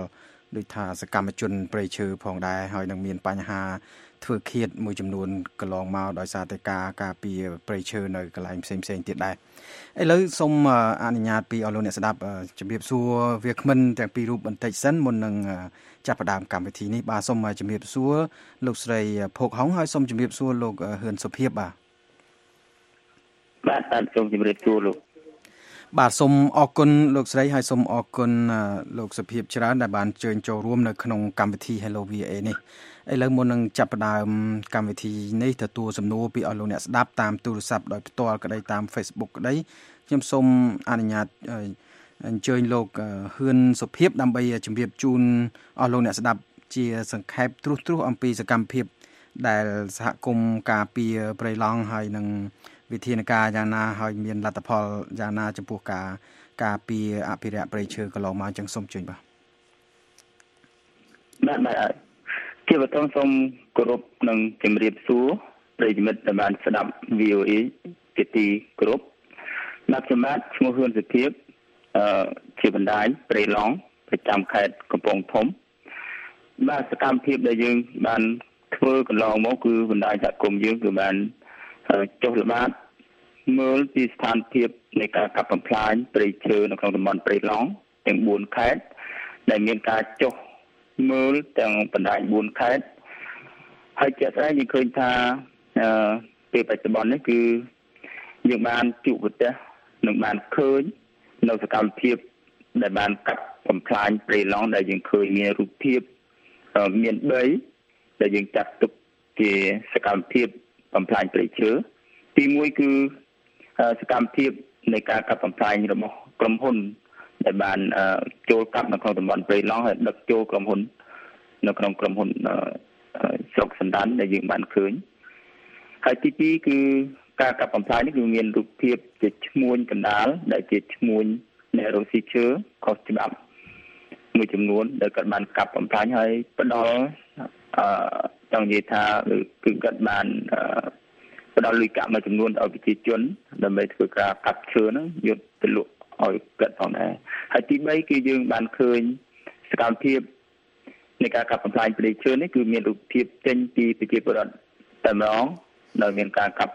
ដោយថាសកម្មជនព្រៃឈើផងដែរហើយនឹងមានបញ្ហាធ្វើឃាតមួយចំនួនកន្លងមកដោយសារតែការការពារព្រៃឈើនៅកន្លែងផ្សេងផ្សេងទៀតដែរឥឡូវសូមអនុញ្ញាតពីអស់លោកអ្នកស្ដាប់ជំរាបសួរវាគ្មិនទាំងពីររូបបន្តិចសិនមុននឹងចាប់ផ្ដើមកម្មវិធីនេះបាទសូមជំរាបសួរលោកស្រីភោគហុងហើយសូមជំរាបសួរលោកហ៊ឿនសុភីបបាទបាទបាទសូមជំរាបសួរលោកបាទសូមអរគុណលោកស្រីហើយសូមអរគុណលោកសុភីបច្រើនដែលបានអញ្ជើញចូលរួមនៅក្នុងកម្មវិធី Hello វី អេ នេះឥឡូវមុននឹងចាប់ផ្ដើមកម្មវិធីនេះទទួលសំណួរពីអស់លោកអ្នកស្ដាប់តាមទូរស័ព្ទដោយផ្ទាល់ក្តីតាម Facebook ក្តីខ្ញុំសូមអនុញ្ញាតអញ្ជើញលោកហ៊ឿនសុភីបដើម្បីជម្រាបជូនអស់លោកអ្នកស្ដាប់ជាសង្ខេបត្រួសត្រាសអំពីសកម្មភាពដែលសហគមន៍ការពារព្រៃឡង់ហើយនឹងវិធានការយ៉ាងណាហើយមានលទ្ធផលយ៉ាងណាចំពោះការការពារអភិរក្សព្រៃឈើកន្លងមកចឹងសូមជឿបាទបាទបាទជាបឋមសូមគោរពនិងជម្រាបសួរប្រិយមិត្តដែលបានស្ដាប់ វី អូ អេ ជាទីគោរពបាទខ្ញុំបាទឈ្មោះហ៊ឿនសុភីបអឺជាបណ្ដាញព្រៃឡង់ប្រចាំខេត្តកំពង់ធំបាទសកម្មភាពដែលយើងបានធ្វើកន្លងមកគឺបណ្ដាញសហគមន៍យើងគឺបានចុះល្បាតមើលពីស្ថានភាពនៃការកាប់បំផ្លាញព្រៃឈើនៅក្នុងតំបន់ព្រៃឡង់ទាំងបួនខេត្តដែលមានការចុះមើលទាំងបណ្ដាញបួនខេត្តហើយជាក់ស្ដែងយើងឃើញថាអឺពេលបច្ចុប្បន្ននេះគឺយើងបានជួបប្រទះនិងបានឃើញនៅសកម្មភាពដែលបានកាប់បំផ្លាញព្រៃឡង់ដែលយើងឃើញមានរូបភាពមានបីដែលយើងចាត់ទុកជាសកម្មភាពបំផ្លាញព្រៃឈើទីមួយគឺសកម្មភាពនៃការកាប់បំផ្លាញរបស់ក្រុមហ៊ុនដែលបានចូលកាប់នៅក្នុងតំបន់ព្រៃឡង់ហើយដឹកចូលក្រុមហ៊ុននៅក្នុងក្រុមហ៊ុនស្រុកសណ្ដានដែលយើងបានឃើញហើយទីពីរគឺការកាប់បំផ្លាញនេះគឺមានរូបភាពជាឈ្មួញកណ្ដាលដែលជាឈ្មួញអ្នករកស៊ីឈើខុសច្បាប់មួយចំនួនដែលគាត់បានកាប់បំផ្លាញហើយផ្ដល់អឺចង់និយាយថាគឺគាត់បានផ្ដល់លុយកាក់មួយចំនួនឲ្យប្រជាជនដើម្បីធ្វើការកាប់ឈើហ្នឹងយកទៅលក់ឲ្យគាត់ផងដែរហើយទីបីគឺយើងបានឃើញសកម្មភាពនៃការកាប់បំផ្លាញព្រៃឈើនេះគឺមានរូបភាពចេញពីប្រជាពលរដ្ឋតែម្ដងដោយមានការកាប់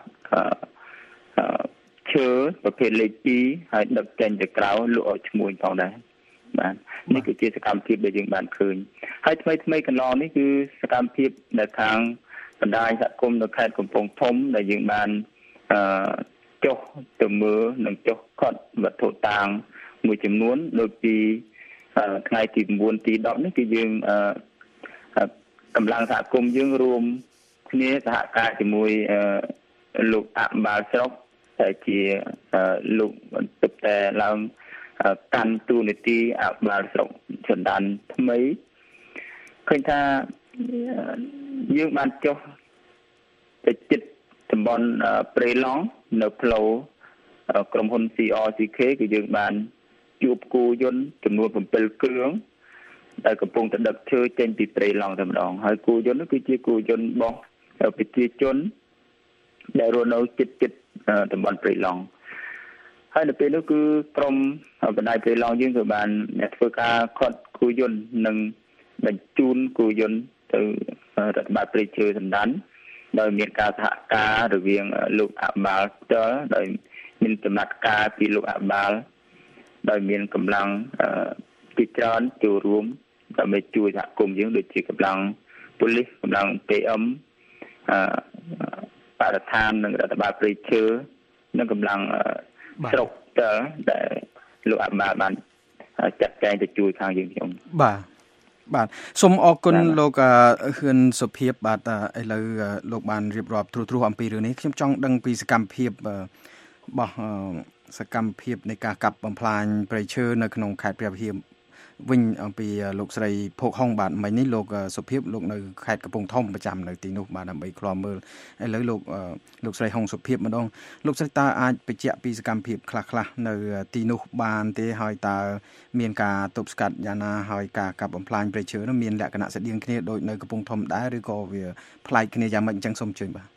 ឈើប្រភេទលេខពីរហើយដឹកចេញទៅក្រៅលក់ឲ្យឈ្មួញផងដែរបាទនេះគឺជាសកម្មភាពដែលយើងបានឃើញហើយថ្មីថ្មីកន្លងនេះគឺសកម្មភាពនៅខាងបណ្ដាញសហគមន៍នៅខេត្តកំពង់ធំដែលយើងបានអឺចុះទៅមើលនិងចុះកត់វត្ថុតាងមួយចំនួនដូចពីថ្ងៃទី៩ទីដប់នេះគឺយើងអឺកម្លាំងសហគមន៍យើងរួមគ្នាសហការជាមួយលោកអភិបាលស្រុកដែលជាលោកបន្ទប់តែឡើងកាន់ទូនីតិអភិបាលស្រុកសណ្ដានថ្មីឃើញថាយើងបានចុះទៅជិតតំបន់ព្រៃឡង់នៅផ្លូវក្រុមហ៊ុន ស៊ី អារ ស៊ី ខេ គឺយើងបានជួបគោយន្តចំនួនbảyគ្រឿងដែលកំពុងតែដឹកឈើចេញពីព្រៃឡង់តែម្ដងហើយគោយន្តនោះគឺជាគោយន្តរបស់ប្រជាជនដែលរស់នៅជិតជិតតំបន់ព្រៃឡង់ហើយនៅពេលនោះគឺក្រុមបណ្ដាញព្រៃឡង់យើងក៏បានធ្វើការខាត់គោយន្តនិងបញ្ជូនគោយន្តទៅរដ្ឋបាលព្រៃឈើសណ្ដានដោយមានការសហការរវាងលោកអភិបាលផ្ទាល់ដោយមានដំណាក់កាលពីលោកអភិបាលដោយមានកម្លាំងពីច្រើនចូលរួមដើម្បីជួយសហគមន៍យើងដូចជាកម្លាំងប៉ូលីសកម្លាំង pê em អឺបរិស្ថាននិងរដ្ឋបាលព្រៃឈើនិងកម្លាំងស្រុកតើដែលលោកអភិបាលបានចាត់ចែងទៅជួយខាងយើងខ្ញុំបាទបាទសូមអរគុណលោកហ៊ឿនសុភីបបាទឥឡូវលោកបានរៀបរាប់ត្រួសត្រាសអំពីរឿងនេះខ្ញុំចង់ដឹងពីសកម្មភាពរបស់សកម្មភាពនៃការកាប់បំផ្លាញព្រៃឈើនៅក្នុងខេត្តព្រះវិហារវិញអំពីលោកស្រីភោគហុងបាទមិញនេះលោកសុភីបលោកនៅខេត្តកំពង់ធំប្រចាំនៅទីនោះបាទដើម្បីឃ្លាំមើលឥឡូវលោកលោកស្រីហុងសុភីបម្ដងលោកស្រីតើអាចបញ្ជាក់ពីសកម្មភាពខ្លះៗនៅទីនោះបានទេហើយតើមានការទប់ស្កាត់យ៉ាងណាហើយការកាប់បំផ្លាញព្រៃឈើនោះមានលក្ខណៈស្តៀងគ្នាដូចនៅកំពង់ធំដែរឬក៏វាប្លែកគ្នាយ៉ាងម៉េចអញ្ចឹងសូមជឿបាទ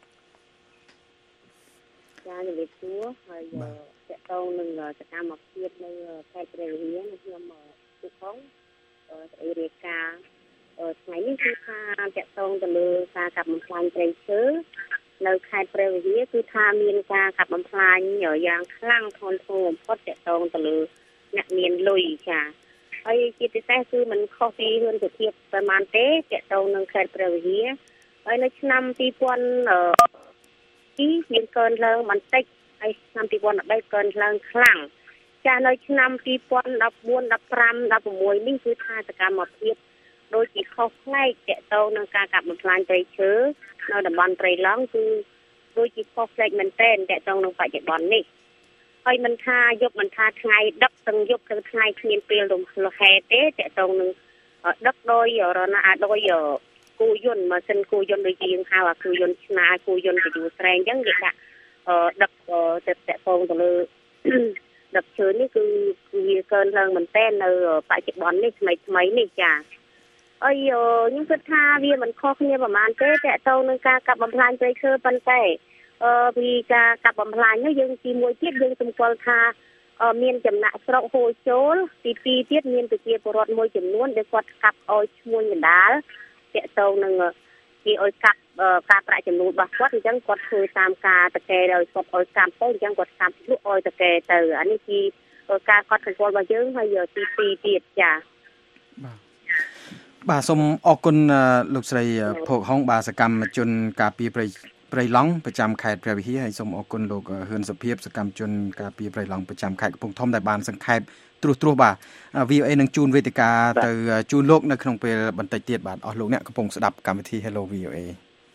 ចាជំរាបសួរហើយតកតងនឹងសកម្មភាពនៅខេត្តព្រះវិហារខ្ញុំពុកផងអីរាយការណ៍ថ្ងៃនេះគឺថាតកតងទៅលើការកាប់បំផ្លាញព្រៃឈើនៅខេត្តព្រះវិហារគឺថាមានការកាប់បំផ្លាញយ៉ាងខ្លាំងធ្ងន់ធ្ងរបំផុតតកតងទៅលើអ្នកមានលុយចាហើយជាពិសេសគឺมันខុសពីរឿងសុភាពប្រហែលទេតកតងនឹងខេត្តព្រះវិហារហើយនៅឆ្នាំពីរពាន់ពីរមានកើនឡើងបន្តិចហើយឆ្នាំពីរពាន់ដប់បីកើនឡើងខ្លាំងចានៅឆ្នាំពីរពាន់ដប់បួន ដប់ប្រាំ ដប់ប្រាំមួយនេះគឺថាសកម្មភាពដូចជាខុសផ្នែកតកតងនឹងការកាប់បំផ្លាញព្រៃឈើនៅតំបន់ព្រៃឡង់គឺដូចជាខុសផ្នែកមែនទែនតកតងនឹងបច្ចុប្បន្ននេះហើយមិនថាយប់មិនថាថ្ងៃដឹកទាំងយប់ទាំងថ្ងៃគ្មានពេលរំលហែទេតកតងនឹងដឹកដោយរណាដោយគូយន្តម៉ាស៊ីនគូយន្តដូចជាយើងហៅអាគូយន្តឆ្នាគូយន្តទៅយូរស្រែងអញ្ចឹងគេដាក់ដឹកទៅតកតងទៅលើដឹកឈើនេះគឺវាកើនឡើងមែនទែននៅបច្ចុប្បន្ននេះថ្មីថ្មីនេះចាអីខ្ញុំគិតថាវាមិនខុសគ្នាប្រហែលទេតកតងនឹងការកាប់បំផ្លាញព្រៃឈើប៉ុន្តែអឺពីការកាប់បំផ្លាញនោះយើងទីមួយទៀតយើងសម្គាល់ថាមានចំណាក់ស្រុកហូរចូលទីពីរទៀតមានប្រជាពលរដ្ឋមួយចំនួនដែលគាត់កាប់ឲ្យឈ្មួញកណ្ដាលតកតងនឹងគេឲ្យកាប់ការប្រាក់ចំណូលរបស់គាត់អញ្ចឹងគាត់ធ្វើតាមការតកែឲ្យគាត់ឲ្យកាប់ទៅអញ្ចឹងគាត់កាប់លក់ឲ្យតកែទៅអានេះគឺការគាត់សម្គាល់របស់យើងហើយទីពីរទៀតចាបាទបាទសូមអរគុណលោកស្រីភោគហុងបាទសកម្មជនការពារព្រៃព្រៃឡង់ប្រចាំខេត្តព្រះវិហារហើយសូមអរគុណលោកហ៊ឿនសុភាពសកម្មជនការពារព្រៃឡង់ប្រចាំខេត្តកំពង់ធំដែលបានសង្ខេបត្រួសត្រាសបាទ វី អូ អេ នឹងជូនវេទិកាទៅជូនលោកនៅក្នុងពេលបន្តិចទៀតបាទអស់លោកអ្នកកំពុងស្ដាប់កម្មវិធី Hello វី អូ អេ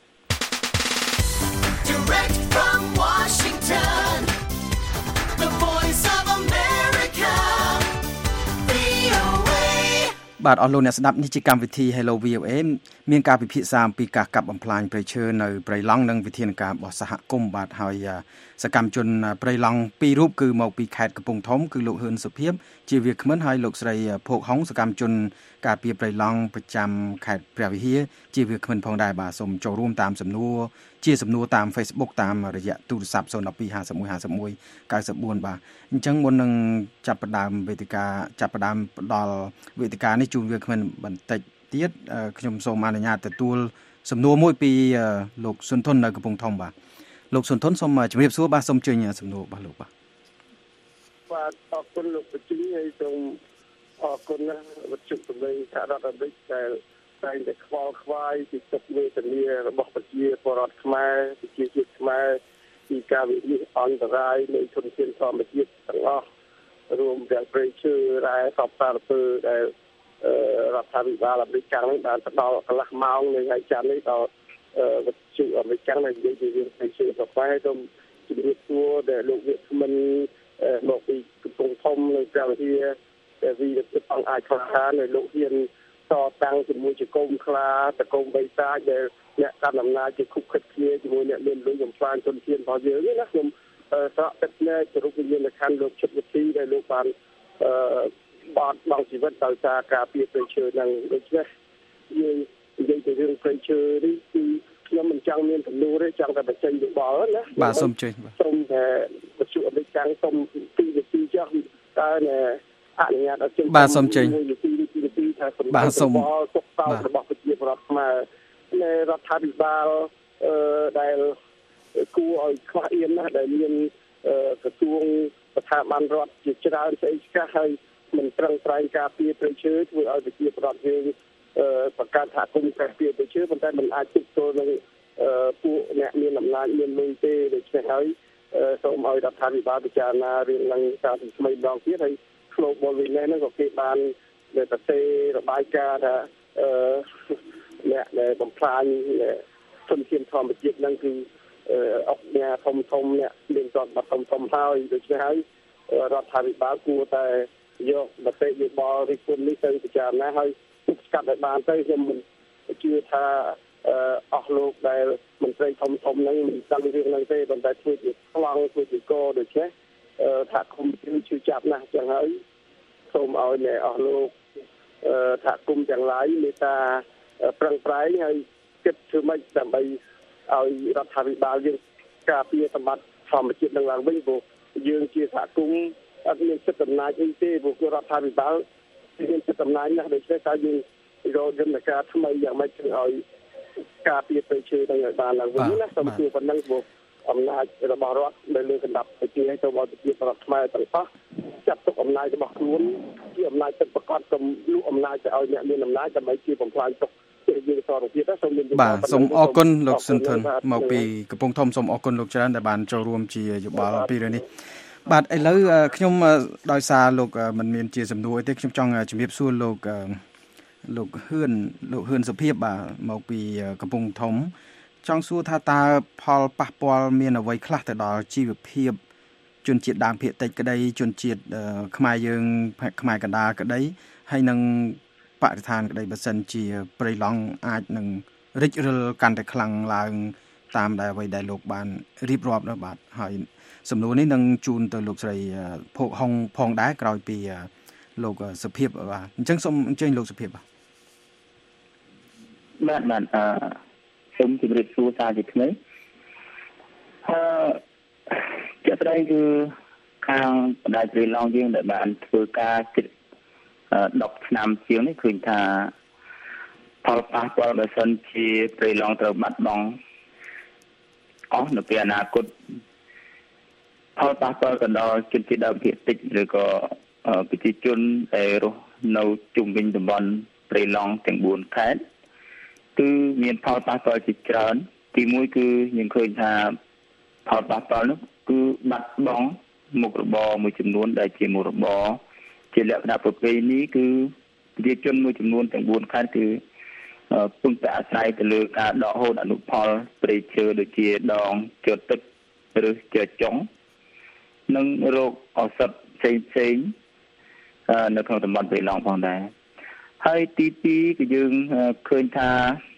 Direct from Washington The Voice of America វី អូ เอបាទអស់លោកអ្នកស្ដាប់នេះជាកម្មវិធី Hello វី អូ អេ មានការពិភាក្សាអំពីការកាប់បំផ្លាញព្រៃឈើនៅព្រៃឡង់និងវិធានការរបស់សហគមន៍បាទហើយសកម្មជនព្រៃឡង់ពីររូបគឺមកពីខេត្តកំពង់ធំគឺលោកហ៊ឿនសុភាពជាវាគ្មិនហើយលោកស្រីភោគហុងសកម្មជនការពារព្រៃឡង់ប្រចាំខេត្តព្រះវិហារជាវាគ្មិនផងដែរបាទសូមចូលរួមតាមសំណួរជាសំណួរតាម Facebook តាមរយៈទូរស័ព្ទ 012 51 51 94 បាទអញ្ចឹងមុននឹងចាប់ផ្ដើមវេទិកាចាប់ផ្ដើមផ្ដល់វេទិកានេះជូនវាគ្មិនបន្តិចទៀតខ្ញុំសូមអនុញ្ញាតទទួលសំណួរមួយពីលោកសុនធុននៅកំពង់ធំបាទលោកសុនធុនសូមជម្រាបសួរបាទសូមជើញសំណួររបស់លោកបាទបាទអរគុណលោកបញ្ជីហើយសូមអរគុណណាស់វិទ្យុសម្លេងសហរដ្ឋអាមេរិកដែលតែងតែខ្វល់ខ្វាយពីទុក្ខវេទនារបស់ប្រជាពលរដ្ឋខ្មែរប្រជាជាតិខ្មែរពីការវិនិច្ឆ័យអន្តរាយនៃធនធានធម្មជាតិទាំងអស់រួមទាំងព្រៃឈើដែលសពសារពើដែលរដ្ឋាភិបាលអាមេរិកខាងនេះបានផ្ដល់កន្លះម៉ោងនៅថ្ងៃច័ន្ទនេះដល់វិទ្យុអាមេរិកខាងនេះនិយាយពីរឿងព្រៃឈើទៅតែសូមជម្រាបសួរដល់លោកវាគ្មិនមកពីកំពង់ធំនៅព្រះវិហារដែលវីអង្គអាចខកខាននៅលោកហ៊ានតតាំងជាមួយជាកុំខ្លាតកុំបៃតាចដែលអ្នកកាន់អំណាចជាគុកខិតគ្នាជាមួយអ្នកមានលុយបំផ្លាញជនជាតិរបស់យើងណាខ្ញុំស្រកទឹកភ្នែកទៅរូបវិញ្ញាណក្ខន្ធលោកជិតវិធីដែលលោកបានអឺបាត់បង់ជីវិតដោយសារការពារព្រៃឈើនឹងដូច្នេះយើងនិយាយពីរឿងព្រៃឈើនេះគឺខ្ញុំមិនចង់មានទំនួលទេចង់តែបញ្ចេញយោបល់ណាបាទសូមជួយសូមតែវិទ្យុអមេរិកកាំងសូមពីវិធីចោះតើអនុញ្ញាតឲ្យជិះបាទសូមចេញបាទសូមទុកតោរបស់ប្រជាពលរដ្ឋខ្មែរនៃរដ្ឋាភិបាលអឺដែលគួរឲ្យខ្វះអៀនណាស់ដែលមានក្រសួងស្ថាប័នរដ្ឋជាច្រើនស្អីឆ្កាស់ហើយមិនត្រឹមត្រូវការពារព្រៃឈើធ្វើឲ្យប្រជាពលរដ្ឋយើងបង្កើតសហគមន៍ការពារព្រៃឈើប៉ុន្តែមិនអាចទប់ទល់នឹងពួកអ្នកមានអំណាចមានលុយទេដូច្នេះហើយសូមឲ្យរដ្ឋាភិបាលពិចារណារឿងនឹងការថ្មីម្ដងទៀតហើយGlobal Witness ហ្នឹងក៏គេបានតែសរសេររបាយការណ៍ថាអឺអ្នកដែលបំផ្លាញធនធានធម្មជាតិហ្នឹងគឺអុកញ៉ាធំធំអ្នកមានតបធំធំហើយដូច្នេះហើយរដ្ឋាភិបាលគួរតែយកមតិយោបល់រិះគន់នេះទៅពិចារណាហើយស្កាត់ឲ្យបានទៅខ្ញុំមិនជឿថាអស់លោកដែលមន្ត្រីធំធំហ្នឹងមិនដឹងរឿងហ្នឹងទេប៉ុន្តែធ្វើជាខ្លាំងធ្វើជាកដូច្នេះថាគុំគឺជឿចាប់ណាស់ចឹងហើយសូមឲ្យអ្នកអស់លោកថាគុំទាំងឡាយមេត្តាប្រឹងប្រែងហើយគិតធ្វើម៉េចដើម្បីឲ្យរដ្ឋាភិបាលយើងការពារសម្បត្តិធម្មជាតិនឹងឡើងវិញព្រោះយើងជាសហគមន៍អត់មានសិទ្ធិអំណាចអីទេព្រោះរដ្ឋាភិបាលមានចិត្តអំណាចណាស់ដូច្នេះតើយើងរកយន្តការថ្មីយ៉ាងម៉េចជួយឲ្យការពារព្រៃឈើនឹងឲ្យបានឡើងវិញណាសូមជួបប៉ុណ្ណឹងព្រោះអំណាចរបស់រដ្ឋនៅលើកណ្ដាប់ប្រជាទៅមកប្រជាប្រដ្ឋខ្មែរទាំងអស់ចាត់ទុកអំណាចរបស់ខ្លួនជាអំណាចពិតប្រាកដកុំលូកអំណាចទៅឲ្យអ្នកមានអំណាចដើម្បីជាបំផ្លាញទុកជាសរភាពសូមមានបាទសូមអរគុណលោកស៊ិនថនមកពីកំពង់ធំសូមអរគុណលោកច្រើនដែលបានចូលរួមជាយោបល់ពីរឿងនេះបាទឥឡូវខ្ញុំដោយសារលោកមិនមានជាសំណួរអីទេខ្ញុំចង់ជំរាបសួរលោកលោកហ៊ឿនលោកហ៊ឿនសុភាពបាទមកពីកំពង់ធំចង់សួរថាតើផលប៉ះពាល់មានអ្វីខ្លះទៅដល់ជីវភាពជនជាតិដើមភាគតិចក្តីជនជាតិខ្មែរយើងខ្មែរកណ្ដាលក្តីហើយនឹងបរិស្ថានក្តីបើសិនជាព្រៃឡង់អាចនឹងរិចរិលកាន់តែខ្លាំងឡើងតាមដែលអ្វីដែលលោកបានរៀបរាប់នោះបាទហើយសំណួរនេះនឹងជូនទៅលោកស្រីភោគហុងផងដែរក្រោយពីលោកសុភាពបាទអញ្ចឹងសូមអញ្ជើញលោកសុភាពបាទបាទបាទអឺសូមជម្រាបសួរសាជាថ្មីអឺជាក់ស្ដែងគឺខាងបណ្ដាព្រៃឡង់យើងដែលបានធ្វើការជិតដប់ឆ្នាំជាងនេះឃើញថាផលប៉ះពាល់បើសិនជាព្រៃឡង់ត្រូវបាត់បង់អស់នៅពេលអនាគតផលប៉ះពាល់ទៅដល់ជនជាតិដើមភាគតិចឬក៏ប្រជាជនដែលរស់នៅជុំវិញតំបន់ព្រៃឡង់ទាំងបួនខេត្តគឺមានផលប៉ះពាល់ជាច្រើនទីមួយគឺយើងឃើញថាផលប៉ះពាល់នោះគឺបាត់បង់មុខរបរមួយចំនួនដែលជាមុខរបរជាលក្ខណៈប្រពៃណីគឺប្រជាជនមួយចំនួនទាំងបួនខេត្តគឺពឹងតែអាស្រ័យទៅលើការដកហូតអនុផលព្រៃឈើដូចជាដងជើទឹកឬជើចុងនិងរោគឱសថផ្សេងផ្សេងនៅក្នុងតំបន់ព្រៃឡង់ផងដែរហើយទីពីរគឺយើងឃើញថា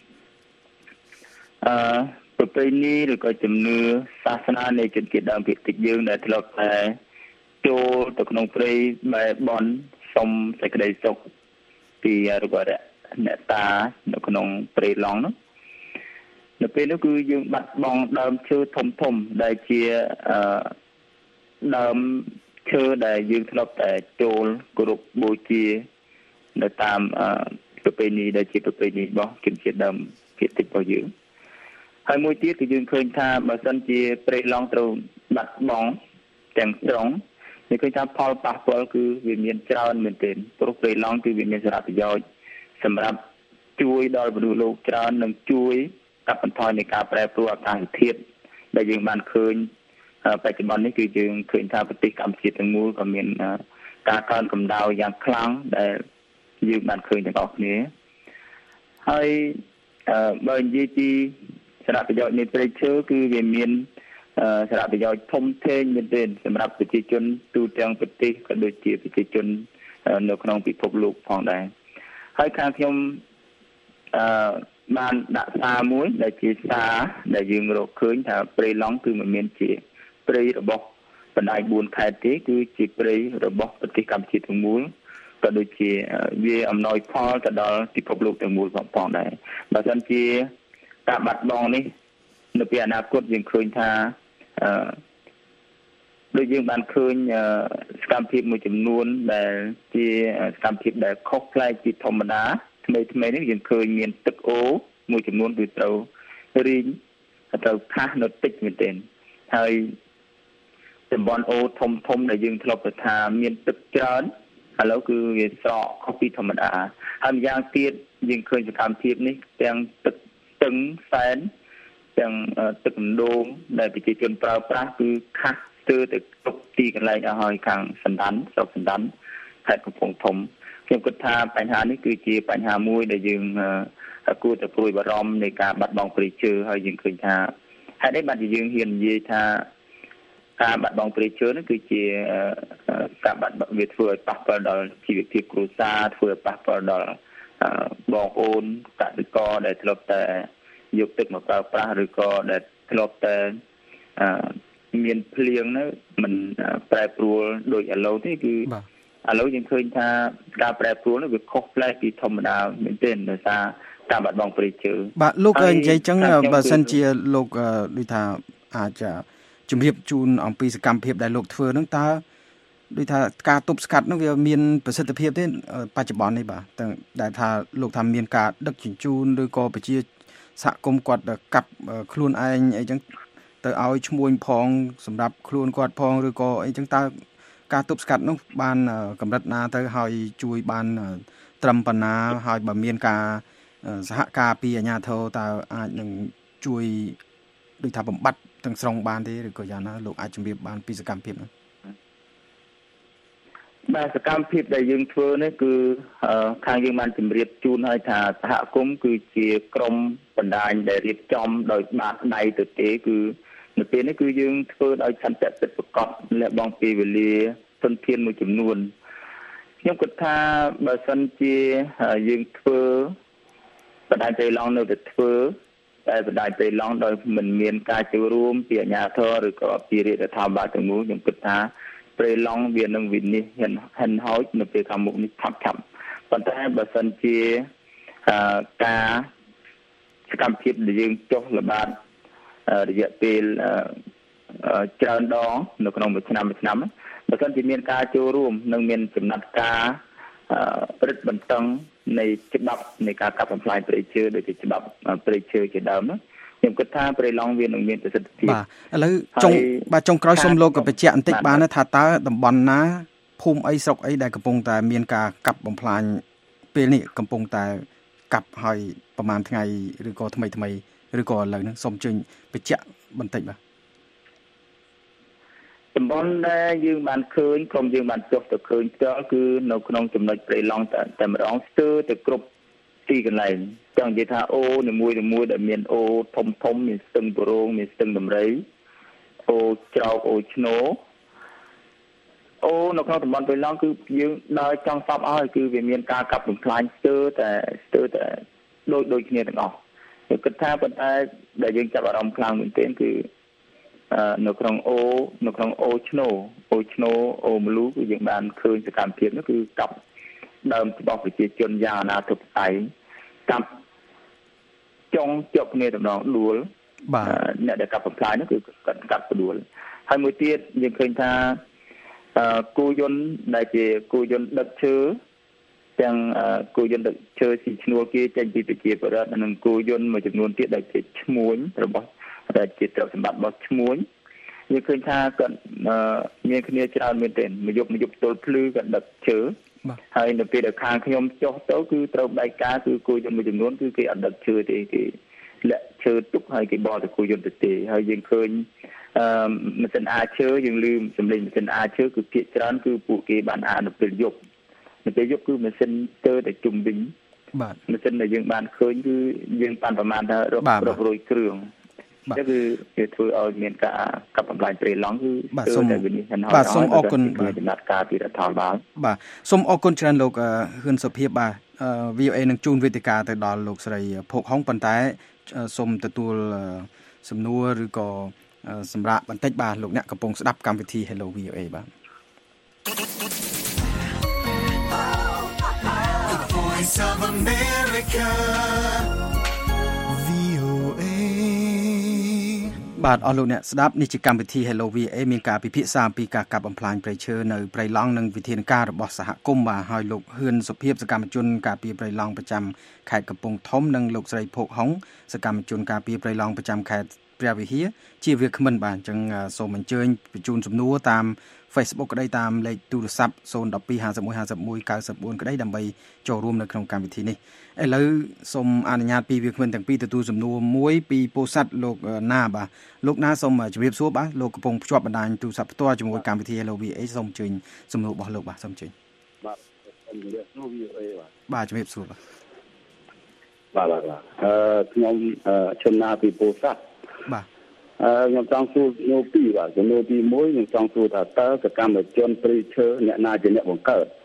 អឺប្រពៃណីឬក៏ជំនឿសាសនានៃជនជាតិដើមភាគតិចយើងដែលធ្លាប់តែចូលទៅក្នុងព្រៃបែបបន់សុំសេចក្តីសុខពីរបស់អ្នកតានៅក្នុងព្រៃឡង់នោះនៅពេលនោះគឺយើងបាត់បង់ដើមឈើធំធំដែលជាអឺដើមឈើដែលយើងធ្លាប់តែចូលគោរពបូជានៅតាមប្រពៃណីដែលជាប្រពៃណីរបស់ជនជាតិដើមភាគតិចរបស់យើងហើយមួយទៀតគឺយើងឃើញថាបើសិនជាព្រៃឡង់ត្រូវបាត់បង់ទាំងស្រុងយើងឃើញថាផលប៉ះពាល់គឺវាមានច្រើនមែនទែនព្រោះព្រៃឡង់គឺវាមានសារៈប្រយោជន៍សម្រាប់ជួយដល់មនុស្សលោកច្រើននិងជួយកាត់បន្ថយនៃការប្រែប្រួលអាកាសធាតុដែលយើងបានឃើញបច្ចុប្បន្ននេះគឺយើងឃើញថាប្រទេសកម្ពុជាទាំងមូលក៏មានការកើនកម្ដៅយ៉ាងខ្លាំងដែលយើងបានឃើញទាំងអស់គ្នាហើយបើនិយាយពីសារៈប្រយោជន៍នៃព្រៃឈើគឺវាមានសារៈប្រយោជន៍ធំធេងមែនទែនសម្រាប់ប្រជាជនទូទាំងប្រទេសក៏ដូចជាប្រជាជននៅក្នុងពិភពលោកផងដែរហើយខាងខ្ញុំអឺបានដាក់សារមួយដែលជាសារដែលយើងរកឃើញថាព្រៃឡង់គឺមិនមែនជាព្រៃរបស់បណ្ដាញបួនខេត្តទេគឺជាព្រៃរបស់ប្រទេសកម្ពុជាទាំងមូលក៏ដូចជាវាអំណោយផលទៅដល់ពិភពលោកទាំងមូលផងដែរបើមិនជាការបាត់បង់នេះនៅពេលអនាគតយើងឃើញថាអឺដូចយើងបានឃើញសកម្មភាពមួយចំនួនដែលជាសកម្មភាពដែលខុសប្លែកពីធម្មតាថ្មីថ្មីនេះយើងឃើញមានទឹកអូរមួយចំនួនគឺត្រូវរីងត្រូវខាស់នៅតិចមែនទែនហើយតំបន់អូរធំធំដែលយើងធ្លាប់ទៅថាមានទឹកច្រើនឥឡូវគឺវាស្រកខុសពីធម្មតាហើយម្យ៉ាងទៀតយើងឃើញសកម្មភាពនេះទាំងទឹកស្ទឹងសែនទាំងទឹកដំដូងដែលប្រជាជនប្រើប្រាស់គឺខាស់ស្ទើរតែគ្រប់ទីកន្លែងអស់ហើយខាងសណ្ដានស្រុកសណ្ដានខេត្តកំពង់ធំខ្ញុំគិតថាបញ្ហានេះគឺជាបញ្ហាមួយដែលយើងគួរតែព្រួយបារម្ភនៃការបាត់បង់ព្រៃឈើហើយយើងឃើញថាហេតុអីបានជាយើងហ៊ាននិយាយថាការបាត់បង់ព្រៃឈើនេះគឺជាការបាត់វាធ្វើឲ្យប៉ះពាល់ដល់ជីវភាពគ្រួសារធ្វើឲ្យប៉ះពាល់ដល់បងប្អូនកសិករដែលធ្លាប់តែយកទឹកមកប្រើប្រាស់ឬក៏ដែលធ្លាប់តែមានភ្លៀងនោះมันប្រែប្រួលដូចឥឡូវទេគឺឥឡូវយើងឃើញថាការប្រែប្រួលនោះវាខុសប្លែកពីធម្មតាមែនទេដោយសារការបាត់បង់ព្រៃឈើបាទលោកនិយាយចឹងបើសិនជាលោកដូចថាអាចជំរាបជូនអំពីសកម្មភាពដែលលោកធ្វើនឹងតើដូចថាការទប់ស្កាត់នោះវាមានប្រសិទ្ធភាពទេបច្ចុប្បន្ននេះបាទតែដែលថាលោកថាមានការដឹកជញ្ជូនឬក៏ប្រជាសហគមន៍គាត់កាប់ខ្លួនឯងអីចឹងទៅឲ្យឈ្មួញផងសម្រាប់ខ្លួនគាត់ផងឬក៏អីចឹងតើការទប់ស្កាត់នោះបានកម្រិតណាទៅហើយជួយបានត្រឹមប៉ុណ្ណាហើយបើមានការសហការពីអាជ្ញាធរតើអាចនឹងជួយដូចថាបំបត្តិទាំងស្រុងបានទេឬក៏យ៉ាងណាលោកអាចជម្រាបបានពីសកម្មភាពនោះបាទសកម្មភាពដែលយើងធ្វើនេះគឺខាងយើងបានជម្រាបជូនឲ្យថាសហគមន៍គឺជាក្រុមបណ្ដាញដែលរៀបចំដោយបាក់ដៃទៅទេគឺនៅពេលនេះគឺយើងធ្វើដោយឆន្ទៈពិតប្រាកដលះបង់ពេលវេលាធនធានមួយចំនួនខ្ញុំគិតថាបើសិនជាយើងធ្វើបណ្ដាញព្រៃឡង់នៅតែធ្វើតែបណ្ដាញព្រៃឡង់ដោយមិនមានការចូលរួមពីអាជ្ញាធរឬក៏ពីរាជរដ្ឋាភិបាលទាំងមូលខ្ញុំគិតថាព្រៃឡង់វានឹងវិនិច្ឆ័យហិនហោចនៅពេលខាងមុខនេះឆាប់ឆាប់ប៉ុន្តែបើសិនជាការសកម្មភាពដែលយើងចុះល្បាតរយៈពេលច្រើនដងនៅក្នុងមួយឆ្នាំមួយឆ្នាំបើសិនជាមានការចូលរួមនិងមានចំណាត់ការរឹតបន្តឹងនៃច្បាប់នៃការកាប់បំផ្លាញព្រៃឈើដូចជាច្បាប់ព្រៃឈើជាដើមនោះខ្ញុំគិតថាព្រៃឡង់វានឹងមានប្រសិទ្ធភាពបាទឥឡូវចុងបាទចុងក្រោយសូមលោកក៏បញ្ជាក់បន្តិចបានថាតើតំបន់ណាភូមិអីស្រុកអីដែលកំពុងតែមានការកាប់បំផ្លាញពេលនេះកំពុងតែកាប់ហើយប្រហែលថ្ងៃឬក៏ថ្មីថ្មីឬក៏ឥឡូវហ្នឹងសូមជើញបញ្ជាក់បន្តិចបាទតំបន់ដែលយើងបានឃើញក្រុមយើងបានចុះទៅឃើញផ្ទាល់គឺនៅក្នុងចំណុចព្រៃឡង់តែម្ដងស្ទើរទៅគ្រប់ទីកន្លែងចង់និយាយថាអូនីមួយនីមួយដែលមានអូធំធំមានស្ទឹងបរងមានស្ទឹងដំរីអូច្រោកអូឆ្នោអូនៅក្នុងតំបន់ព្រៃឡង់គឺយើងដើរចង់សពឲ្យគឺវាមានការកាប់បំផ្លាញស្ទើរតែស្ទើរតែដូចដូចគ្នាទាំងអស់ខ្ញុំគិតថាប៉ុន្តែដែលយើងចាប់អារម្មណ៍ខ្លាំងមែនទែនគឺនៅក្នុងអូនៅក្នុងអូឆ្នោអូឆ្នោអូមលូគឺយើងបានឃើញសកម្មភាពនោះគឺកាប់ដើមរបស់ប្រជាជនយ៉ាងអនាធិបតេយ្យកាប់ចុងជាប់គ្នាតំណងដួលបាទអ្នកដែលកាប់បំផ្លាញនោះគឺគាត់កាប់ដួលហើយមួយទៀតយើងឃើញថាគោយន្តដែលជាគោយន្តដឹកឈើទាំងគោយន្តដឹកឈើស៊ីឈ្នួលគេចេញពីប្រជាពលរដ្ឋនិងគោយន្តមួយចំនួនទៀតដែលជាឈ្មួញរបស់ដែលជាទ្រព្យសម្បត្តិរបស់ឈ្មួញយើងឃើញថាគាត់មានគ្នាច្រើនមែនទែនមួយយប់មួយយប់ទល់ភ្លឺគាត់ដឹកឈើហើយនៅពេលដែលខាងខ្ញុំចុះទៅគឺត្រូវបែកការគឺគោយន្តមួយចំនួនគឺគេអត់ដឹកឈើទេគេលាក់ឈើទុកហើយគេបោះទៅគោយន្តទៅទេហើយយើងឃើញអឺម៉ាស៊ីនអាឈើយើងឮសំឡេងម៉ាស៊ីនអាឈើគឺភាគច្រើនគឺពួកគេបានអានៅពេលយប់នៅពេលយប់គឺម៉ាស៊ីនស្ទើរតែជុំវិញបាទម៉ាស៊ីនដែលយើងបានឃើញគឺយើងបានប្រមាណថារាប់រយគ្រឿងបាទគឺវាធ្វើឲ្យមានការកាប់បំផ្លាញព្រៃឡង់គឺបាទសូមបាទសូមអរគុណបាទចំណាត់ការពីរដ្ឋាភិបាលបាទសូមអរគុណច្រើនលោកហ៊ឿនសុភាពបាទ វី អូ អេ នឹងជួនវេទិកាទៅដល់លោកស្រីភោគហុងប៉ុន្តែសូមទទួលសំណួរឬក៏សម្រាប់បន្តិចបាទលោកអ្នកកំពុងស្ដាប់កម្មវិធី Hello វី អូ អេ បាទ The Voice of America វី អូ អេបាទអស់លោកអ្នកស្ដាប់នេះជាកម្មវិធី Hello វី អូ អេ មានការពិភាក្សាអំពីការកាប់បំផ្លាញព្រៃឈើនៅព្រៃឡង់និងវិធានការរបស់សហគមន៍បាទហើយលោកហ៊ឿនសុភាពសកម្មជនការពារព្រៃឡង់ប្រចាំខេត្តកំពង់ធំនិងលោកស្រីភោគហុងសកម្មជនការពារព្រៃឡង់ប្រចាំខេត្តព្រះវិហារជាវាគ្មិនបាទអញ្ចឹងសូមអញ្ជើញបញ្ជូនសំណួរតាម Facebook ក្តីតាមលេខទូរស័ព្ទ ศูนย์ หนึ่ง สอง ห้า ห้า ห้า หนึ่ง หนึ่ง เก้า เก้า สี่ ក្តីដើម្បីចូលរួមនៅក្នុងកម្មវិធីនេះឥឡូវសូមអនុញ្ញាតពីវាគ្មិនទាំងពីរទទួលសំណួរមួយពីពោធិ៍សាត់លោកណាបាទលោកណាសូមជម្រាបសួរបាទលោកកំពុងភ្ជាប់បណ្ដាញទូរស័ព្ទផ្ទាល់ជាមួយកម្មវិធី Hello វី អូ អេ សូមអញ្ជើញសំណួររបស់លោកបាទសូមអញ្ជើញបាទជំរាបសួរ វី អូ អេបាទបាទជំរាបសួរបាទបាទបាទអឺខ្ញុំឈុនណាពីពោធិ៍សាត់បាទអឺខ្ញុំចង់សួរនៅពីរបាទចំនួនទីមួយខ្ញុំចង់សួរថាតើសកម្មជនព្រៃឈើអ្នកណាជាអ្នកបង្កើត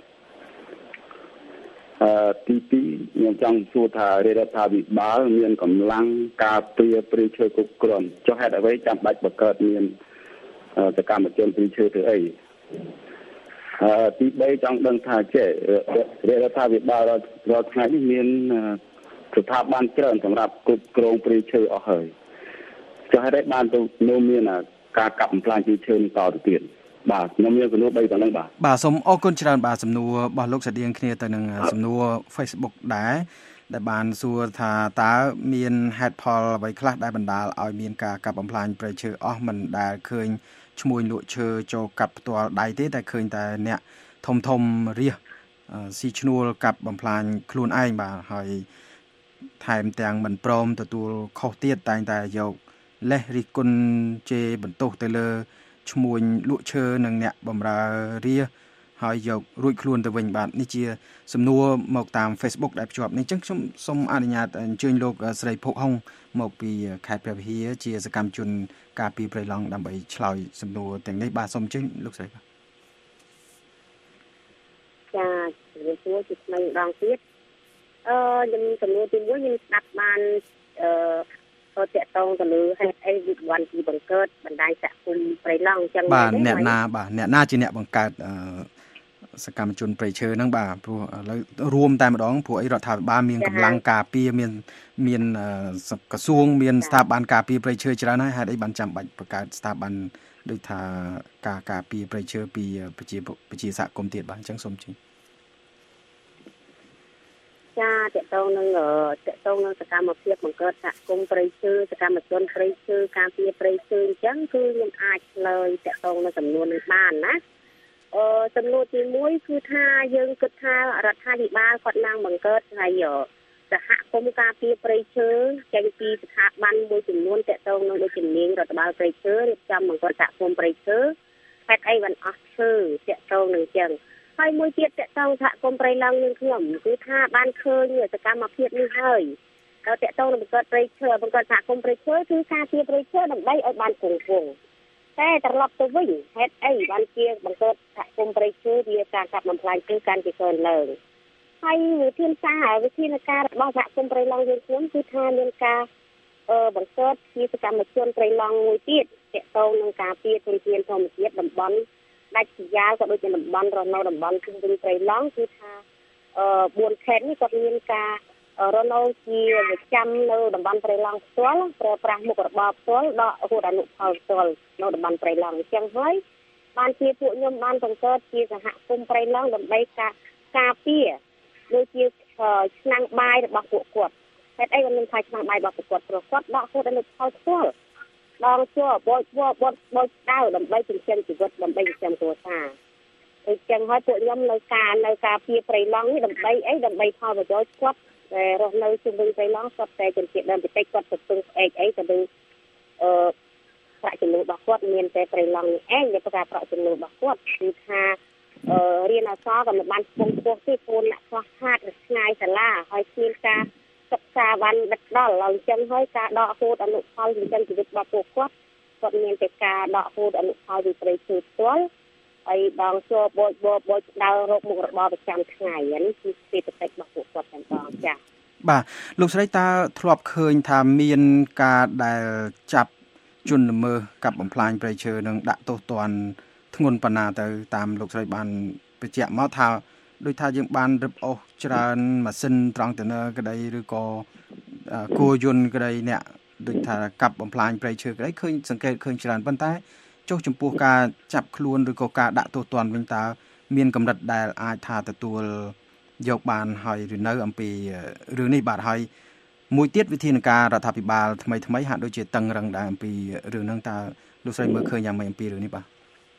អឺទីពីរខ្ញុំចង់សួរថារដ្ឋាភិបាលមានកម្លាំងការពារព្រៃឈើគ្រប់គ្រាន់ចុះហេតុអ្វីចាំបាច់បង្កើតមានសកម្មជនព្រៃឈើទៅអីអឺទីបីចង់ដឹងថាចេះរដ្ឋាភិបាលរាល់ថ្ងៃនេះមានស្ថាប័នច្រើនសម្រាប់គ្រប់គ្រងព្រៃឈើអស់ហើយចុះហេតុអីបានទៅនៅមានការកាប់បំផ្លាញព្រៃឈើនេះតទៅទៀតបាទខ្ញុំមានសំណួរបីប៉ុណ្ណឹងបាទបាទសូមអរគុណច្រើនបាទសំណួររបស់លោកស្តៀងគ្នាទៅនឹងសំណួរ Facebook ដែរដែលបានសួរថាតើមានហេតុផលអ្វីខ្លះដែលបណ្ដាលឲ្យមានការកាប់បំផ្លាញព្រៃឈើអស់មិនដែលឃើញឈ្មួញលក់ឈើចូលកាប់ផ្ទាល់ដៃទេតែឃើញតែអ្នកធំធំរាសស៊ីឈ្នួលកាប់បំផ្លាញខ្លួនឯងបាទហើយថែមទាំងមិនព្រមទទួលខុសទៀតតែងតែយកលេសរិះគន់ជេរបន្ទោសទៅលើឈ្មួញលក់ឈើនិងអ្នកបម្រើរាសហើយយករួចខ្លួនទៅវិញបាទនេះជាសំណួរមកតាម Facebook ដែលភ្ជាប់នេះអញ្ចឹងខ្ញុំសូមអនុញ្ញាតអញ្ជើញលោកស្រីភុកហុងមកពីខេត្តព្រះវិហារជាសកម្មជនការពារព្រៃឡង់ដើម្បីឆ្លើយសំណួរទាំងនេះបាទសូមអញ្ជើញលោកស្រីបាទចាជំរាបសួរជាថ្មីម្ដងទៀតអឺខ្ញុំសំណួរទីមួយខ្ញុំស្ដាប់បានអឺក៏តាក់ទងទៅលើហេតុអីវិវត្តពីបង្កើតបណ្ដាញសហគមន៍ព្រៃឡង់អញ្ចឹងបាទអ្នកណាបាទអ្នកណាជាអ្នកបង្កើតអឺសកម្មជនព្រៃឈើហ្នឹងបាទព្រោះឥឡូវរួមតែម្ដងព្រោះអីរដ្ឋាភិបាលមានកម្លាំងការពារមានមានក្រសួងមានស្ថាប័នការពារព្រៃឈើច្រើនហើយហេតុអីបានចាំបាច់បង្កើតស្ថាប័នដូចថាការការពារព្រៃឈើពីប្រជាប្រជាសហគមន៍ទៀតបាទអញ្ចឹងសូមជឿចាតកតងនឹងតកតងនឹងសកម្មភាពបង្កើតសហគមន៍ព្រៃឈើសកម្មជនព្រៃឈើការពារព្រៃឈើអញ្ចឹងគឺខ្ញុំអាចឆ្លើយតកតងនឹងចំនួននេះបានណាអឺចំនួនទីមួយគឺថាយើងគិតថារដ្ឋាភិបាលគាត់ឡើងបង្កើតហើយសហគមន៍ការពារព្រៃឈើចេញពីស្ថាប័នមួយចំនួនតកតងនឹងដូចជំនាញរដ្ឋបាលព្រៃឈើរៀបចំបង្កើតសហគមន៍ព្រៃឈើហេតុអីបានអស់ឈើតកតងនឹងអញ្ចឹងហើយមួយទៀតតកតងសហគមន៍ព្រៃឡង់យើងខ្ញុំគឺថាបានឃើញសកម្មភាពនេះហើយតកតងនឹងបង្កើតព្រៃឈើបង្កើតសហគមន៍ព្រៃឈើគឺការពារព្រៃឈើដើម្បីឲ្យបានគង់វង្សតែត្រឡប់ទៅវិញហេតុអីបានជាបង្កើតសហគមន៍ព្រៃឈើវាការកាប់បំផ្លាញឈើកាន់តែកើនឡើងហើយវិធានការវិធានការរបស់សហគមន៍ព្រៃឡង់យើងខ្ញុំគឺថាមានការអឺបង្កើតជាសកម្មជនព្រៃឡង់មួយទៀតតកតងនឹងការពារធនធានធម្មជាតិតំបន់ដាច់ស្រយាលក៏ដូចជាតំបន់រស់នៅតំបន់ជុំវិញព្រៃឡង់គឺថាអឺបួនខេត្តនេះគាត់មានការរស់នៅជាប្រចាំនៅតំបន់ព្រៃឡង់ផ្ទាល់ប្រើប្រាស់មុខរបរផ្ទាល់ដកហូតអនុផលផ្ទាល់នៅតំបន់ព្រៃឡង់អញ្ចឹងហើយបានជាពួកខ្ញុំបានបង្កើតជាសហគមន៍ព្រៃឡង់ដើម្បីការការពារដូចជាឆ្នាំងបាយរបស់ពួកគាត់ហេតុអីគាត់មិនថាឆ្នាំងបាយរបស់ពួកគាត់ព្រោះគាត់ដកហូតអនុផលផ្ទាល់ដងជួបបបបបដៅដើម្បីចិញ្ចឹមជីវិតដើម្បីចិញ្ចឹមគ្រួសារអញ្ចឹងហើយពួកខ្ញុំនៅការនៅការពារព្រៃឡង់នេះដើម្បីអីដើម្បីផលប្រយោជន៍គាត់ដែលរស់នៅជុំវិញព្រៃឡង់គាត់តែជំនឿដើមបន្តិចគាត់ទៅពឹងផ្អែកអីទៅលើអឺប្រាក់ចំណូលរបស់គាត់មានតែព្រៃឡង់នេះឯងដែលប្រការប្រាក់ចំណូលរបស់គាត់គឺថាអឺរៀនអក្សរក៏មិនបានស្ពងពោះទេគូនអ្នកខ្វះខាតឆ្ងាយសាលាហើយគ្មានការសិក្សាបានដិតដល់ហើយអញ្ចឹងហើយការដកហូតអនុផលចិញ្ចឹមជីវិតរបស់ពួកគាត់គាត់មានតែការដកហូតអនុផលពីព្រៃឈើផ្ទាល់ហើយដងជួបបោចបបោចដើររកមុខរបរប្រចាំថ្ងៃនេះគឺសេដ្ឋកិច្ចរបស់ពួកគាត់តែម្ដងចា៎បាទលោកស្រីតើធ្លាប់ឃើញថាមានការដែលចាប់ជនល្មើសកាប់បំផ្លាញព្រៃឈើនិងដាក់ទោសទណ្ឌធ្ងន់ប៉ុណ្ណាទៅតាមលោកស្រីបានបញ្ជាក់មកថាដូចថាយើងបានរឹបអូសច្រើនម៉ាស៊ីនត្រង់តន័រក្តីឬក៏គោយន្តក្តីអ្នកដូចថាកាប់បំផ្លាញព្រៃឈើក្តីឃើញសង្កេតឃើញច្រើនប៉ុន្តែចុះចំពោះការចាប់ខ្លួនឬក៏ការដាក់ទោសទណ្ឌវិញតើមានកម្រិតដែលអាចថាទទួលយកបានហើយឬនៅអំពីរឿងនេះបាទហើយមួយទៀតវិធានការរដ្ឋាភិបាលថ្មីថ្មីហាក់ដូចជាតឹងរឹងដែរអំពីរឿងហ្នឹងតើលោកស្រីមើលឃើញយ៉ាងម៉េចអំពីរឿងនេះបាទ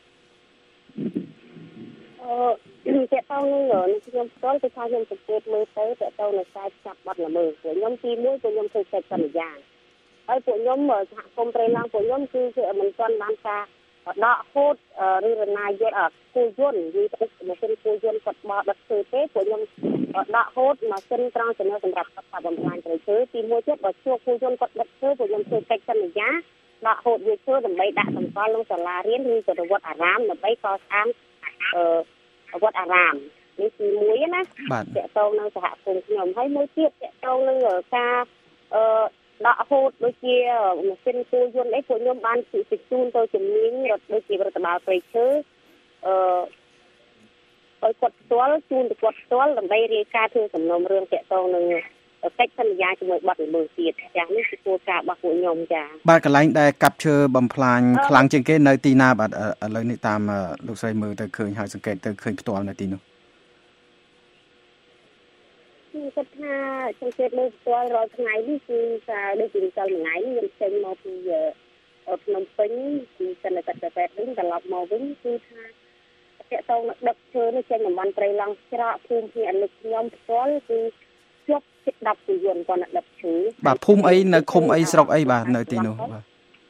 អឺតើតើនឹងខ្ញុំផ្ទាល់គឺថាខ្ញុំសង្កេតមើលទៅតើតើនៅខ្សែចាប់បាត់ល្មើសព្រោះខ្ញុំទីមួយគឺខ្ញុំធ្វើកិច្ចសន្យាហើយពួកខ្ញុំសហគមន៍ព្រៃឡង់ពួកខ្ញុំគឺគឺមិនទាន់បានការដកហូតឬរណាយន្តគូយន្តនិយាយទៅម៉ាស៊ីនគូយន្តគាត់បោះដឹកឈើទេពួកខ្ញុំដកហូតម៉ាស៊ីនត្រង់ចំណុចសម្រាប់កាប់បំផ្លាញព្រៃឈើទីមួយទៀតបើជួបគូយន្តគាត់ដឹកឈើពួកខ្ញុំធ្វើកិច្ចសន្យាដកហូតវាឈើដើម្បីដាក់សម្គាល់ក្នុងសាលារៀនឬទៅវត្តអារាមដើម្បីកសាងអឺវត្តអារាមនេះទីមួយណាតកតងនៅសហគមន៍ខ្ញុំហើយមួយទៀតតកតងនឹងការអឺដកហូតដូចជាម៉ាស៊ីនគូយន្តអីពួកខ្ញុំបានជិះជូនទៅជំនាញរដ្ឋដូចជារដ្ឋបាលព្រៃឈើអឺឲ្យគាត់ផ្ទាល់ជូនទៅគាត់ផ្ទាល់ដើម្បីរាយការណ៍ធ្វើសំណុំរឿងតកតងនឹងកិច្ចសន្យាការជាមួយបទល្មើសទៀតចានេះគឺគោលការណ៍របស់ពួកខ្ញុំចាបាទកន្លែងដែលកាប់ឈើបំផ្លាញខ្លាំងជាងគេនៅទីណាបាទឥឡូវនេះតាមលោកស្រីមើលទៅឃើញហើយសង្កេតទៅឃើញផ្ទាល់នៅទីនោះគឺគាត់ថាសង្កេតមើលផ្ទាល់រាល់ថ្ងៃនេះគឺថាដូចជាចលថ្ងៃនេះខ្ញុំចេញមកពីភ្នំពេញពីសិនតែតែតែវិញត្រឡប់មកវិញគឺថាតាក់ទងដឹកឈើនេះចេញតំបន់ព្រៃឡង់ច្រកភូមិភ្នាក់នេះខ្ញុំផ្ទាល់គឺជាប់ជិតដប់ពីយន្តគាត់ដឹកឈើបាទភូមិអីនៅឃុំអីស្រុកអីបាទនៅទីនោះបាទ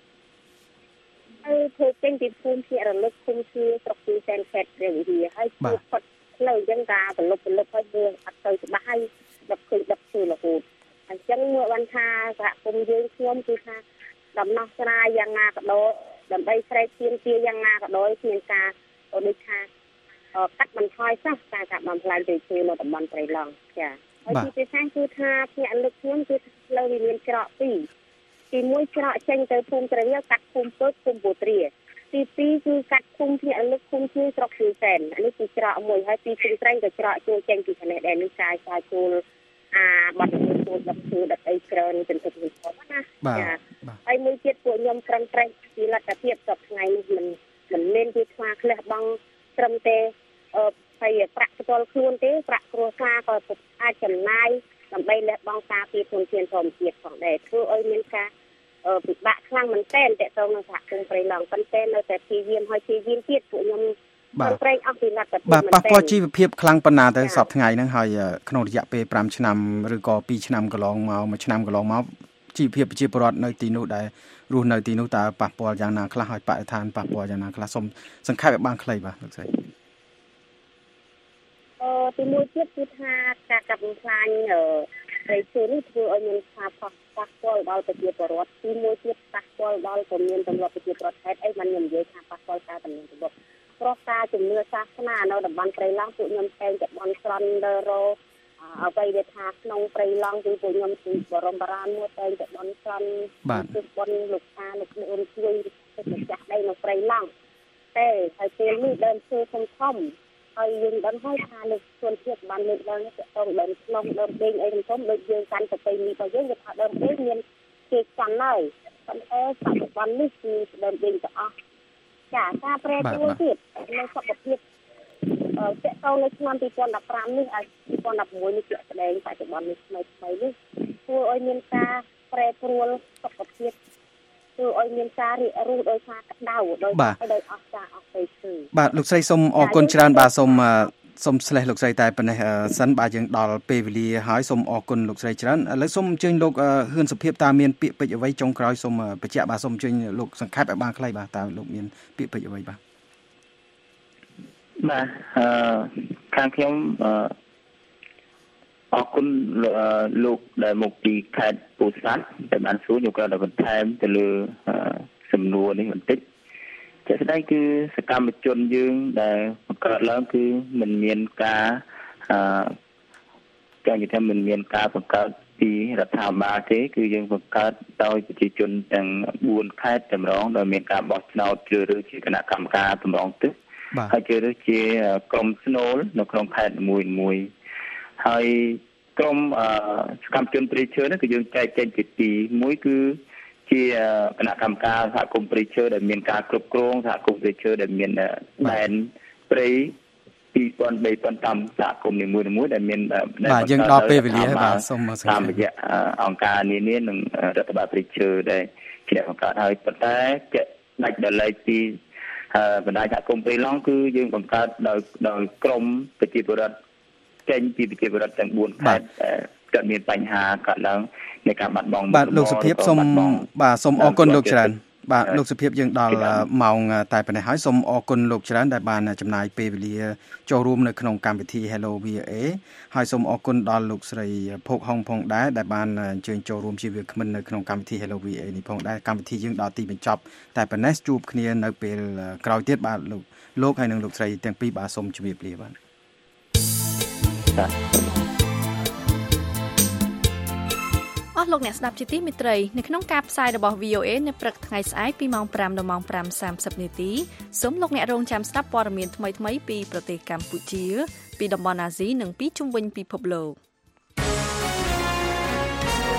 ហើយធ្វើចេញពីភូមិភ្នាក់រលឹកភូមិជាស្រុកពីសែនខេត្តព្រះវិហារហើយគឺគាត់ផ្លូវអញ្ចឹងការប្រលប់ប្រលប់ឲ្យមើលអត់ទៅច្បាស់ហើយដឹកឃើញដឹកឈើរហូតអញ្ចឹងមើលបានថាសហគមន៍យើងខ្ញុំគឺថាដំណោះស្រាយយ៉ាងណាក៏ដោយដើម្បីស្រែកទាមទារយ៉ាងណាក៏ដោយគ្មានការដូចថាកាត់បន្ថយសោះការកាប់បំផ្លាញព្រៃឈើនៅតំបន់ព្រៃឡង់ចាហើយទីពិសេសគឺថាភ្នាក់លើកខ្ញុំគឺផ្លូវវាមានច្រកពីរទីមួយច្រកចេញទៅភូមិត្រវៀលកាត់ភូមិពើភូមិពោត្រាទីពីរគឺកាត់ភូមិភ្នាក់លើកភូមិជាស្រុកឈឺសែននេះគឺច្រកមួយហើយទីព្រៃក៏ច្រកចូលចេញពីខាងនេះដែរនេះកាយកាយចូលអាបាត់មួយចូលដឹកឈើដឹកអីច្រើនទៅទៅទៅណាចាហើយមួយទៀតពួកខ្ញុំប្រឹងប្រែងពីលទ្ធភាពសពថ្ងៃនេះមិនមិនមានជាខ្វះខ្លះបងត្រឹមតែអឺហើយប្រាក់ផ្ទាល់ខ្លួនទេប្រាក់គ្រួសារក៏អាចចំណាយដើម្បីលះបង់ការពីធនធានធម្មជាតិផងដែរធ្វើឲ្យមានការពិបាកខ្លាំងមែនទែនតើតើនៅសហគមន៍ព្រៃឡង់ប៉ុន្តែនៅតែព្យាយាមឲ្យព្យាយាមទៀតពួកខ្ញុំបានប្រែងអស់ពីលទ្ធភាពបាទប៉ះពាល់ជីវភាពខ្លាំងប៉ុណ្ណាទៅសពថ្ងៃហ្នឹងហើយក្នុងរយៈពេលប្រាំឆ្នាំឬក៏ពីរឆ្នាំកន្លងមកមួយឆ្នាំកន្លងមកជីវភាពប្រជាពលរដ្ឋនៅទីនោះដែលរស់នៅទីនោះតើប៉ះពាល់យ៉ាងណាខ្លះហើយបរិស្ថានប៉ះពាល់យ៉ាងណាខ្លះសូមសង្ខេបឲ្យបានខ្លីបាទលោកស្រីអឺទីមួយទៀតគឺថាការកាប់បំផ្លាញព្រៃឈើនេះធ្វើឲ្យមានការប៉ះប៉ះពាល់ដល់ប្រជាពលរដ្ឋទីមួយទៀតប៉ះពាល់ដល់ពលរដ្ឋទម្លាប់ប្រជាពលរដ្ឋហេតុអីបានខ្ញុំនិយាយថាប៉ះពាល់ការទំនៀមទម្លាប់ព្រោះការជំនឿសាសនានៅតំបន់ព្រៃឡង់ពួកខ្ញុំតែងតែបន់ស្រន់ដល់រអ្វីដែលថាក្នុងព្រៃឡង់គឺពួកខ្ញុំគឺបរមបរានមួយតែងតែបន់ស្រន់គឺបន់លោកតាលោកអូនជួយម្ចាស់ដីនៅព្រៃឡង់តែហើយពេលនេះដើមឈើធំធំហើយយើងដឹងហើយថាលោកជនជាតិបានលើកឡើងនេះទៅដើមក្នុងដើមដេងអីធំដូចយើងកាន់ប្រពៃណីរបស់យើងគេថាដើមដេងមានគេកាន់ហើយប៉ុន្តែបច្ចុប្បន្ននេះគឺដើមដេងទាំងអស់ចាការប្រែប្រួលទៀតនៅសុខភាពអឺតកតនៅឆ្នាំពីរពាន់ដប់ប្រាំនេះឲ្យពីរពាន់ដប់ប្រាំមួយនេះជាក់ស្ដែងបច្ចុប្បន្ននេះថ្មីថ្មីនេះធ្វើឲ្យមានការប្រែប្រួលសុខភាពធ្វើឲ្យមានការរាករូសដោយសារក្តៅដោយដោយអស់ការអស់ទៅគឺបាទលោកស្រីសូមអរគុណច្រើនបាទសូមសូមស្លេះលោកស្រីតែប៉ុណ្ណេះសិនបាទយើងដល់ពេលវេលាហើយសូមអរគុណលោកស្រីច្រើនឥឡូវសូមអញ្ជើញលោកហ៊ឿនសុភាពតើមានពាក្យពេចន៍អ្វីចុងក្រោយសូមបញ្ជាក់បាទសូមអញ្ជើញលោកសង្ខេបឲ្យបានខ្លីបាទតើលោកមានពាក្យពេចន៍អ្វីបាទបាទអឺខាងខ្ញុំអឺអរគុណលោកដែលមកពីខេត្តពោធិ៍សាត់ដែលបានសួរខ្ញុំក៏ได้បន្ថែមទៅលើសំណួរនេះបន្តិចជាក់ស្ដែងគឺសកម្មជនយើងដែលបង្កើតឡើងគឺមិនមានការអឺចង់និយាយថាមិនមានការបង្កើតពីរដ្ឋាភិបាលទេគឺយើងបង្កើតដោយប្រជាជនទាំងបួនខេត្តតម្រងដោយមានការបោះឆ្នោតជ្រើសរើសជាគណៈកម្មការតម្រងទិសហើយជ្រើសរើសជាក្រុមស្នូលនៅក្នុងខេត្តមួយមួយហើយក្រុមសកម្មជនព្រៃឈើនេះគឺយើងចែកចេញជាពីរមួយគឺជាគណៈកម្មការសហគមន៍ព្រៃឈើដែលមានការគ្រប់គ្រងសហគមន៍ព្រៃឈើដែលមានដែនព្រៃពីរពាន់បីពាន់តាមសហគមន៍នីមួយៗដែលមានបាទយើងដល់ពេលវេលាបាទសូមតាមរយៈអង្គការនានានិងរដ្ឋបាលព្រៃឈើដែលជាអ្នកបង្កើតហើយប៉ុន្តែជាដាច់ដោយឡែកពីបណ្ដាញសហគមន៍ព្រៃឡង់គឺយើងបង្កើតដោយដោយក្រមប្រជាពលរដ្ឋចេញពីប្រជាពលរដ្ឋទាំងបួនខេត្តកើតមានបញ្ហាកើតឡើងនៃការបាត់បង់បាទលោកសុភាពសូមបាទសូមអរគុណលោកច្រើនបាទលោកសុភាពយើងដល់ម៉ោងតែប៉ុណ្ណេះហើយសូមអរគុណលោកច្រើនដែលបានចំណាយពេលវេលាចូលរួមនៅក្នុងកម្មវិធី Hello វី អូ អេ ហើយសូមអរគុណដល់លោកស្រីភោគហុងផងដែរដែលបានអញ្ជើញចូលរួមជាវាគ្មិននៅក្នុងកម្មវិធី Hello វី អូ អេ នេះផងដែរកម្មវិធីយើងដល់ទីបញ្ចប់តែប៉ុណ្ណេះជួបគ្នានៅពេលក្រោយទៀតបាទលោកលោកហើយនិងលោកស្រីទាំងពីរបាទសូមជម្រាបលាបាទអស់លោកអ្នកស្ដាប់ជាទីមេត្រីនៅក្នុងការផ្សាយរបស់ វី អូ អេ នៅព្រឹកថ្ងៃស្អែកពីម៉ោងប្រាំដល់ម៉ោងប្រាំសាមសិបនាទីសូមលោកអ្នករងចាំស្ដាប់ព័ត៌មានថ្មីៗពីប្រទេសកម្ពុជាពីតំបន់អាស៊ីនិងពីជុំវិញពិភពលោក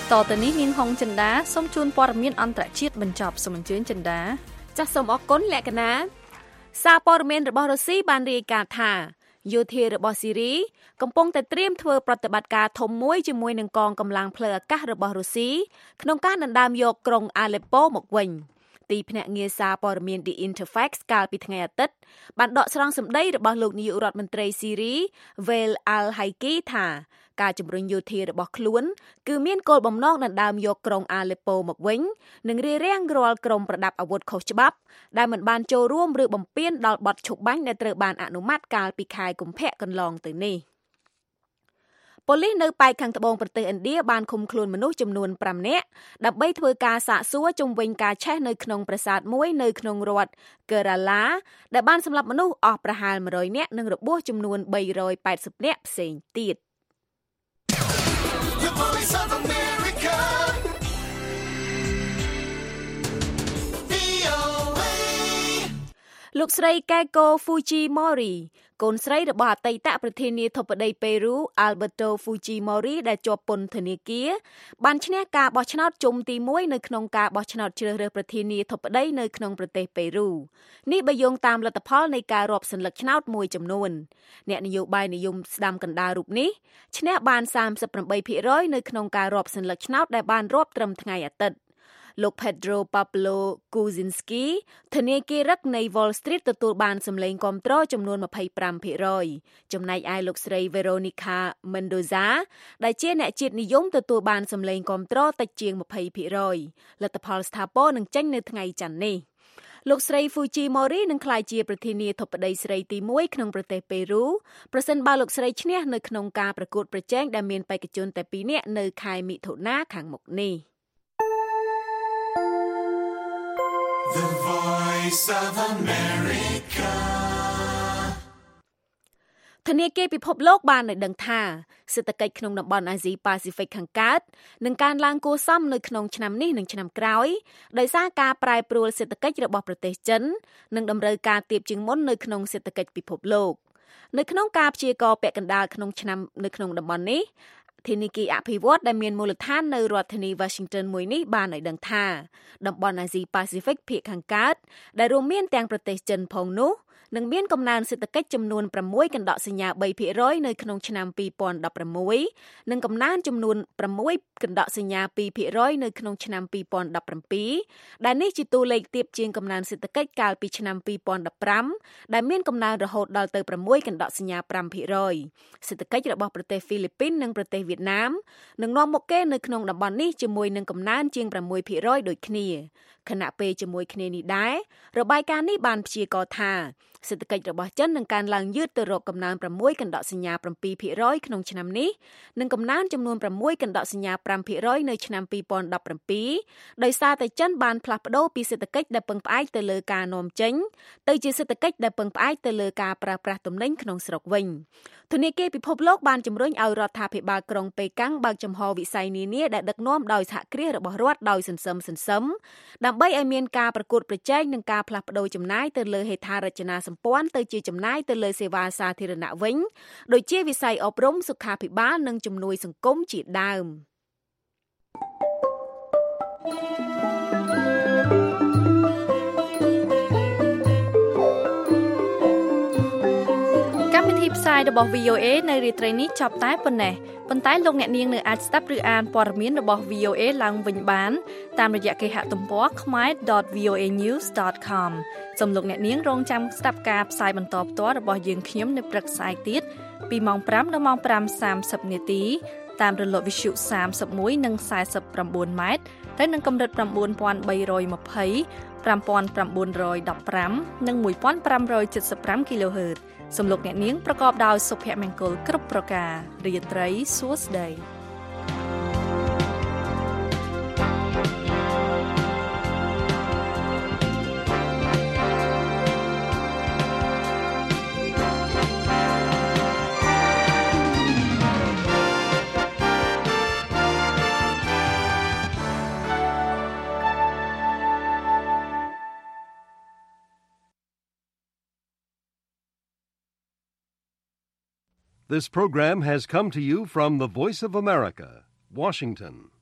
តទៅនេះនាងហុងចិន្តាសូមជូនព័ត៌មានអន្តរជាតិបញ្ចប់សូមអញ្ជើញចិន្តាចាសសូមអរគុណលក្ខណាសារព័ត៌មានរបស់រុស្ស៊ីបានរាយការណ៍ថាយោធារបស់ស៊ីរីកំពុងតែត្រៀមធ្វើប្រតិបត្តិការធំមួយជាមួយនឹងកងកម្លាំងផ្លូវអាកាសរបស់រុស្ស៊ីក្នុងការដណ្ដើមយកក្រុងអាឡេប៉ូមកវិញទីភ្នាក់ងារសារព័ត៌មាន The Interfax កាលពីថ្ងៃអាទិត្យបានដកស្រង់សម្ដីរបស់លោកនាយករដ្ឋមន្ត្រីស៊ីរី Wael al-Hayki ថាការជំរុញយោធារបស់ខ្លួនគឺមានគោលបំណងដណ្ដើមយកក្រុងអាឡេប៉ូមកវិញនិងរារាំងរាល់ក្រុមប្រដាប់អាវុធខុសច្បាប់ដែលមិនបានចូលរួមឬបំពានដល់បទឈប់បាញ់ដែលត្រូវបានអនុម័តកាលពីខែកុម្ភៈកន្លងទៅនេះប៉ូលីសនៅប៉ែកខាងត្បូងប្រទេសឥណ្ឌាបានឃុំខ្លួនមនុស្សចំនួនប្រាំនាក់ដើម្បីធ្វើការសាកសួរជុំវិញការឆេះនៅក្នុងប្រាសាទមួយនៅក្នុងរដ្ឋ Kerala ដែលបានសម្លាប់មនុស្សអស់ប្រហែលមួយរយនាក់និងរបួសចំនួនបីរយប៉ែតសិបនាក់ផ្សេងទៀតលោកស្រីកែកូ Fujimori កូនស្រីរបស់អតីតប្រធានាធិបតីប៉េរូ Alberto Fujimori ដែលជាប់ពន្ធនាគារបានឈ្នះការបោះឆ្នោតជុំទីមួយនៅក្នុងការបោះឆ្នោតជ្រើសរើសប្រធានាធិបតីនៅក្នុងប្រទេសប៉េរូនេះបើយោងតាមលទ្ធផលនៃការរាប់សន្លឹកឆ្នោតមួយចំនួនអ្នកនយោបាយនិយមស្ដាំកណ្ដាលរូបនេះឈ្នះបានសាមសិបប្រាំបីភាគរយនៅក្នុងការរាប់សន្លឹកឆ្នោតដែលបានរាប់ត្រឹមថ្ងៃអាទិត្យលោក Pedro Pablo Kuczynski ធនាគាររឹកនៃ Wall Street ទទួលបានសម្លេងគាំទ្រចំនួនម្ភៃប្រាំភាគរយចំណែកឯលោកស្រី Veronica Mendoza ដែលជាអ្នកជាតិនិយមទទួលបានសម្លេងគាំទ្រតិចជាងម្ភៃភាគរយលទ្ធផលស្ថាពរនឹងចេញនៅថ្ងៃច័ន្ទនេះលោកស្រី Fujimori នឹងក្លាយជាប្រធានាធិបតីស្រីទីមួយក្នុងប្រទេសប៉េរូប្រសិនបើលោកស្រីឈ្នះនៅក្នុងការប្រកួតប្រជែងដែលមានបេក្ខជនតែពីរនាក់នៅខែមិថុនាខាងមុខនេះ The Voice of America ធនាគារពិភពលោកបានដឹងថាសេដ្ឋកិច្ចក្នុងតំបន់អាស៊ីប៉ាស៊ីហ្វិកខាងកើតនឹងកើនឡើងគួរសមនៅក្នុងឆ្នាំនេះនិងឆ្នាំក្រោយដោយសារការប្រែប្រួលសេដ្ឋកិច្ចរបស់ប្រទេសចិននិងតម្រូវការទាបជាងមុននៅក្នុងសេដ្ឋកិច្ចពិភពលោកនៅក្នុងការព្យាករណ៍ពាក់កណ្ដាលក្នុងឆ្នាំនៅក្នុងតំបន់នេះធនាគារអភិវឌ្ឍន៍ដែលមានមូលដ្ឋាននៅរដ្ឋធានី Washington មួយនេះបានឲ្យដឹងថាតំបន់អាស៊ីប៉ាស៊ីហ្វិកភាគខាងកើតដែលរួមមានទាំងប្រទេសចិនផងនោះនឹងមានកំណើនសេដ្ឋកិច្ចចំនួនប្រាំមួយកណ្ដកសញ្ញាបីភាគរយនៅក្នុងឆ្នាំពីរពាន់ដប់ប្រាំមួយនិងកំណើនចំនួនប្រាំមួយកណ្ដកសញ្ញាពីរភាគរយនៅក្នុងឆ្នាំពីរពាន់ដប់ប្រាំពីរដែលនេះជាតួលេខទាបជាងកំណើនសេដ្ឋកិច្ចកាលពីឆ្នាំពីរពាន់ដប់ប្រាំដែលមានកំណើនរហូតដល់ទៅប្រាំមួយកណ្ដកសញ្ញាប្រាំភាគរយសេដ្ឋកិច្ចរបស់ប្រទេសហ្វីលីពីននិងប្រទេសវៀតណាមនឹងនាំមុខគេនៅក្នុងតំបន់នេះជាមួយនឹងកំណើនជាងប្រាំមួយភាគរយដូចគ្នាខណៈពេលជាមួយគ្នានេះដែររបាយការណ៍នេះបានព្យាករណ៍ថាសេដ្ឋកិច្ចរបស់ចិននឹងកើនឡើងយឺតទៅរកកំណើនប្រាំមួយកណ្ដកសញ្ញាប្រាំពីរភាគរយក្នុងឆ្នាំនេះនិងកំណើនចំនួនប្រាំមួយកណ្ដកសញ្ញាប្រាំភាគរយនៅឆ្នាំពីរពាន់ដប់ប្រាំពីរដោយសារតែចិនបានផ្លាស់ប្ដូរពីសេដ្ឋកិច្ចដែលពឹងផ្អែកទៅលើការនាំចេញទៅជាសេដ្ឋកិច្ចដែលពឹងផ្អែកទៅលើការប្រើប្រាស់ទំនិញក្នុងស្រុកវិញធនាគារពិភពលោកបានជំរុញឲ្យរដ្ឋាភិបាលក្រុងប៉េកាំងបើកចំហវិស័យនានាដែលដឹកនាំដោយសហគ្រាសរបស់រដ្ឋដោយសន្សឹមសន្សឹមដើម្បីឲ្យមានការប្រកួតប្រជែងនិងការផ្លាស់ប្ដូរចំណាយទៅលើហេដ្ឋារចនាសម្ព័ន្ធទៅជាចំណាយទៅលើសេវាសាធារណៈវិញដូចជាវិស័យអប់រំសុខាភិបាលនិងជំនួយសង្គមជាដើមកម្មវិធីផ្សាយរបស់ វី អូ เอ នៅរាត្រីនេះចប់តែប៉ុណ្ណេះប៉ុន្តែលោកអ្នកនាងនៅអាចស្ដាប់ឬអានព័ត៌មានរបស់ វី អូ เอ ឡើងវិញបានតាមរយៈគេហទំព័រ khmae ដត វី អូ เอ news ដត com សូមលោកអ្នកនាងរងចាំស្ដាប់ការផ្សាយបន្តផ្ទាល់របស់យើងខ្ញុំនៅព្រឹកស្អែកទៀតពីម៉ោងប្រាំដល់ម៉ោងប្រាំសាមសិបនាទីតាមរលកវិទ្យុសាមសិបមួយនិងសាសិបប្រាំបួនម៉ែត្រទៅនឹងកម្រិត៩បី២០ ប្រាំ៩១៥ និងមួយប្រាំប្រាំ៧៥ kHz សូមលោកអ្នកនាងប្រកបដោយសុភមង្គលគ្រប់ប្រការរាត្រីសួស្តី This program has come to you from the Voice of America, Washington.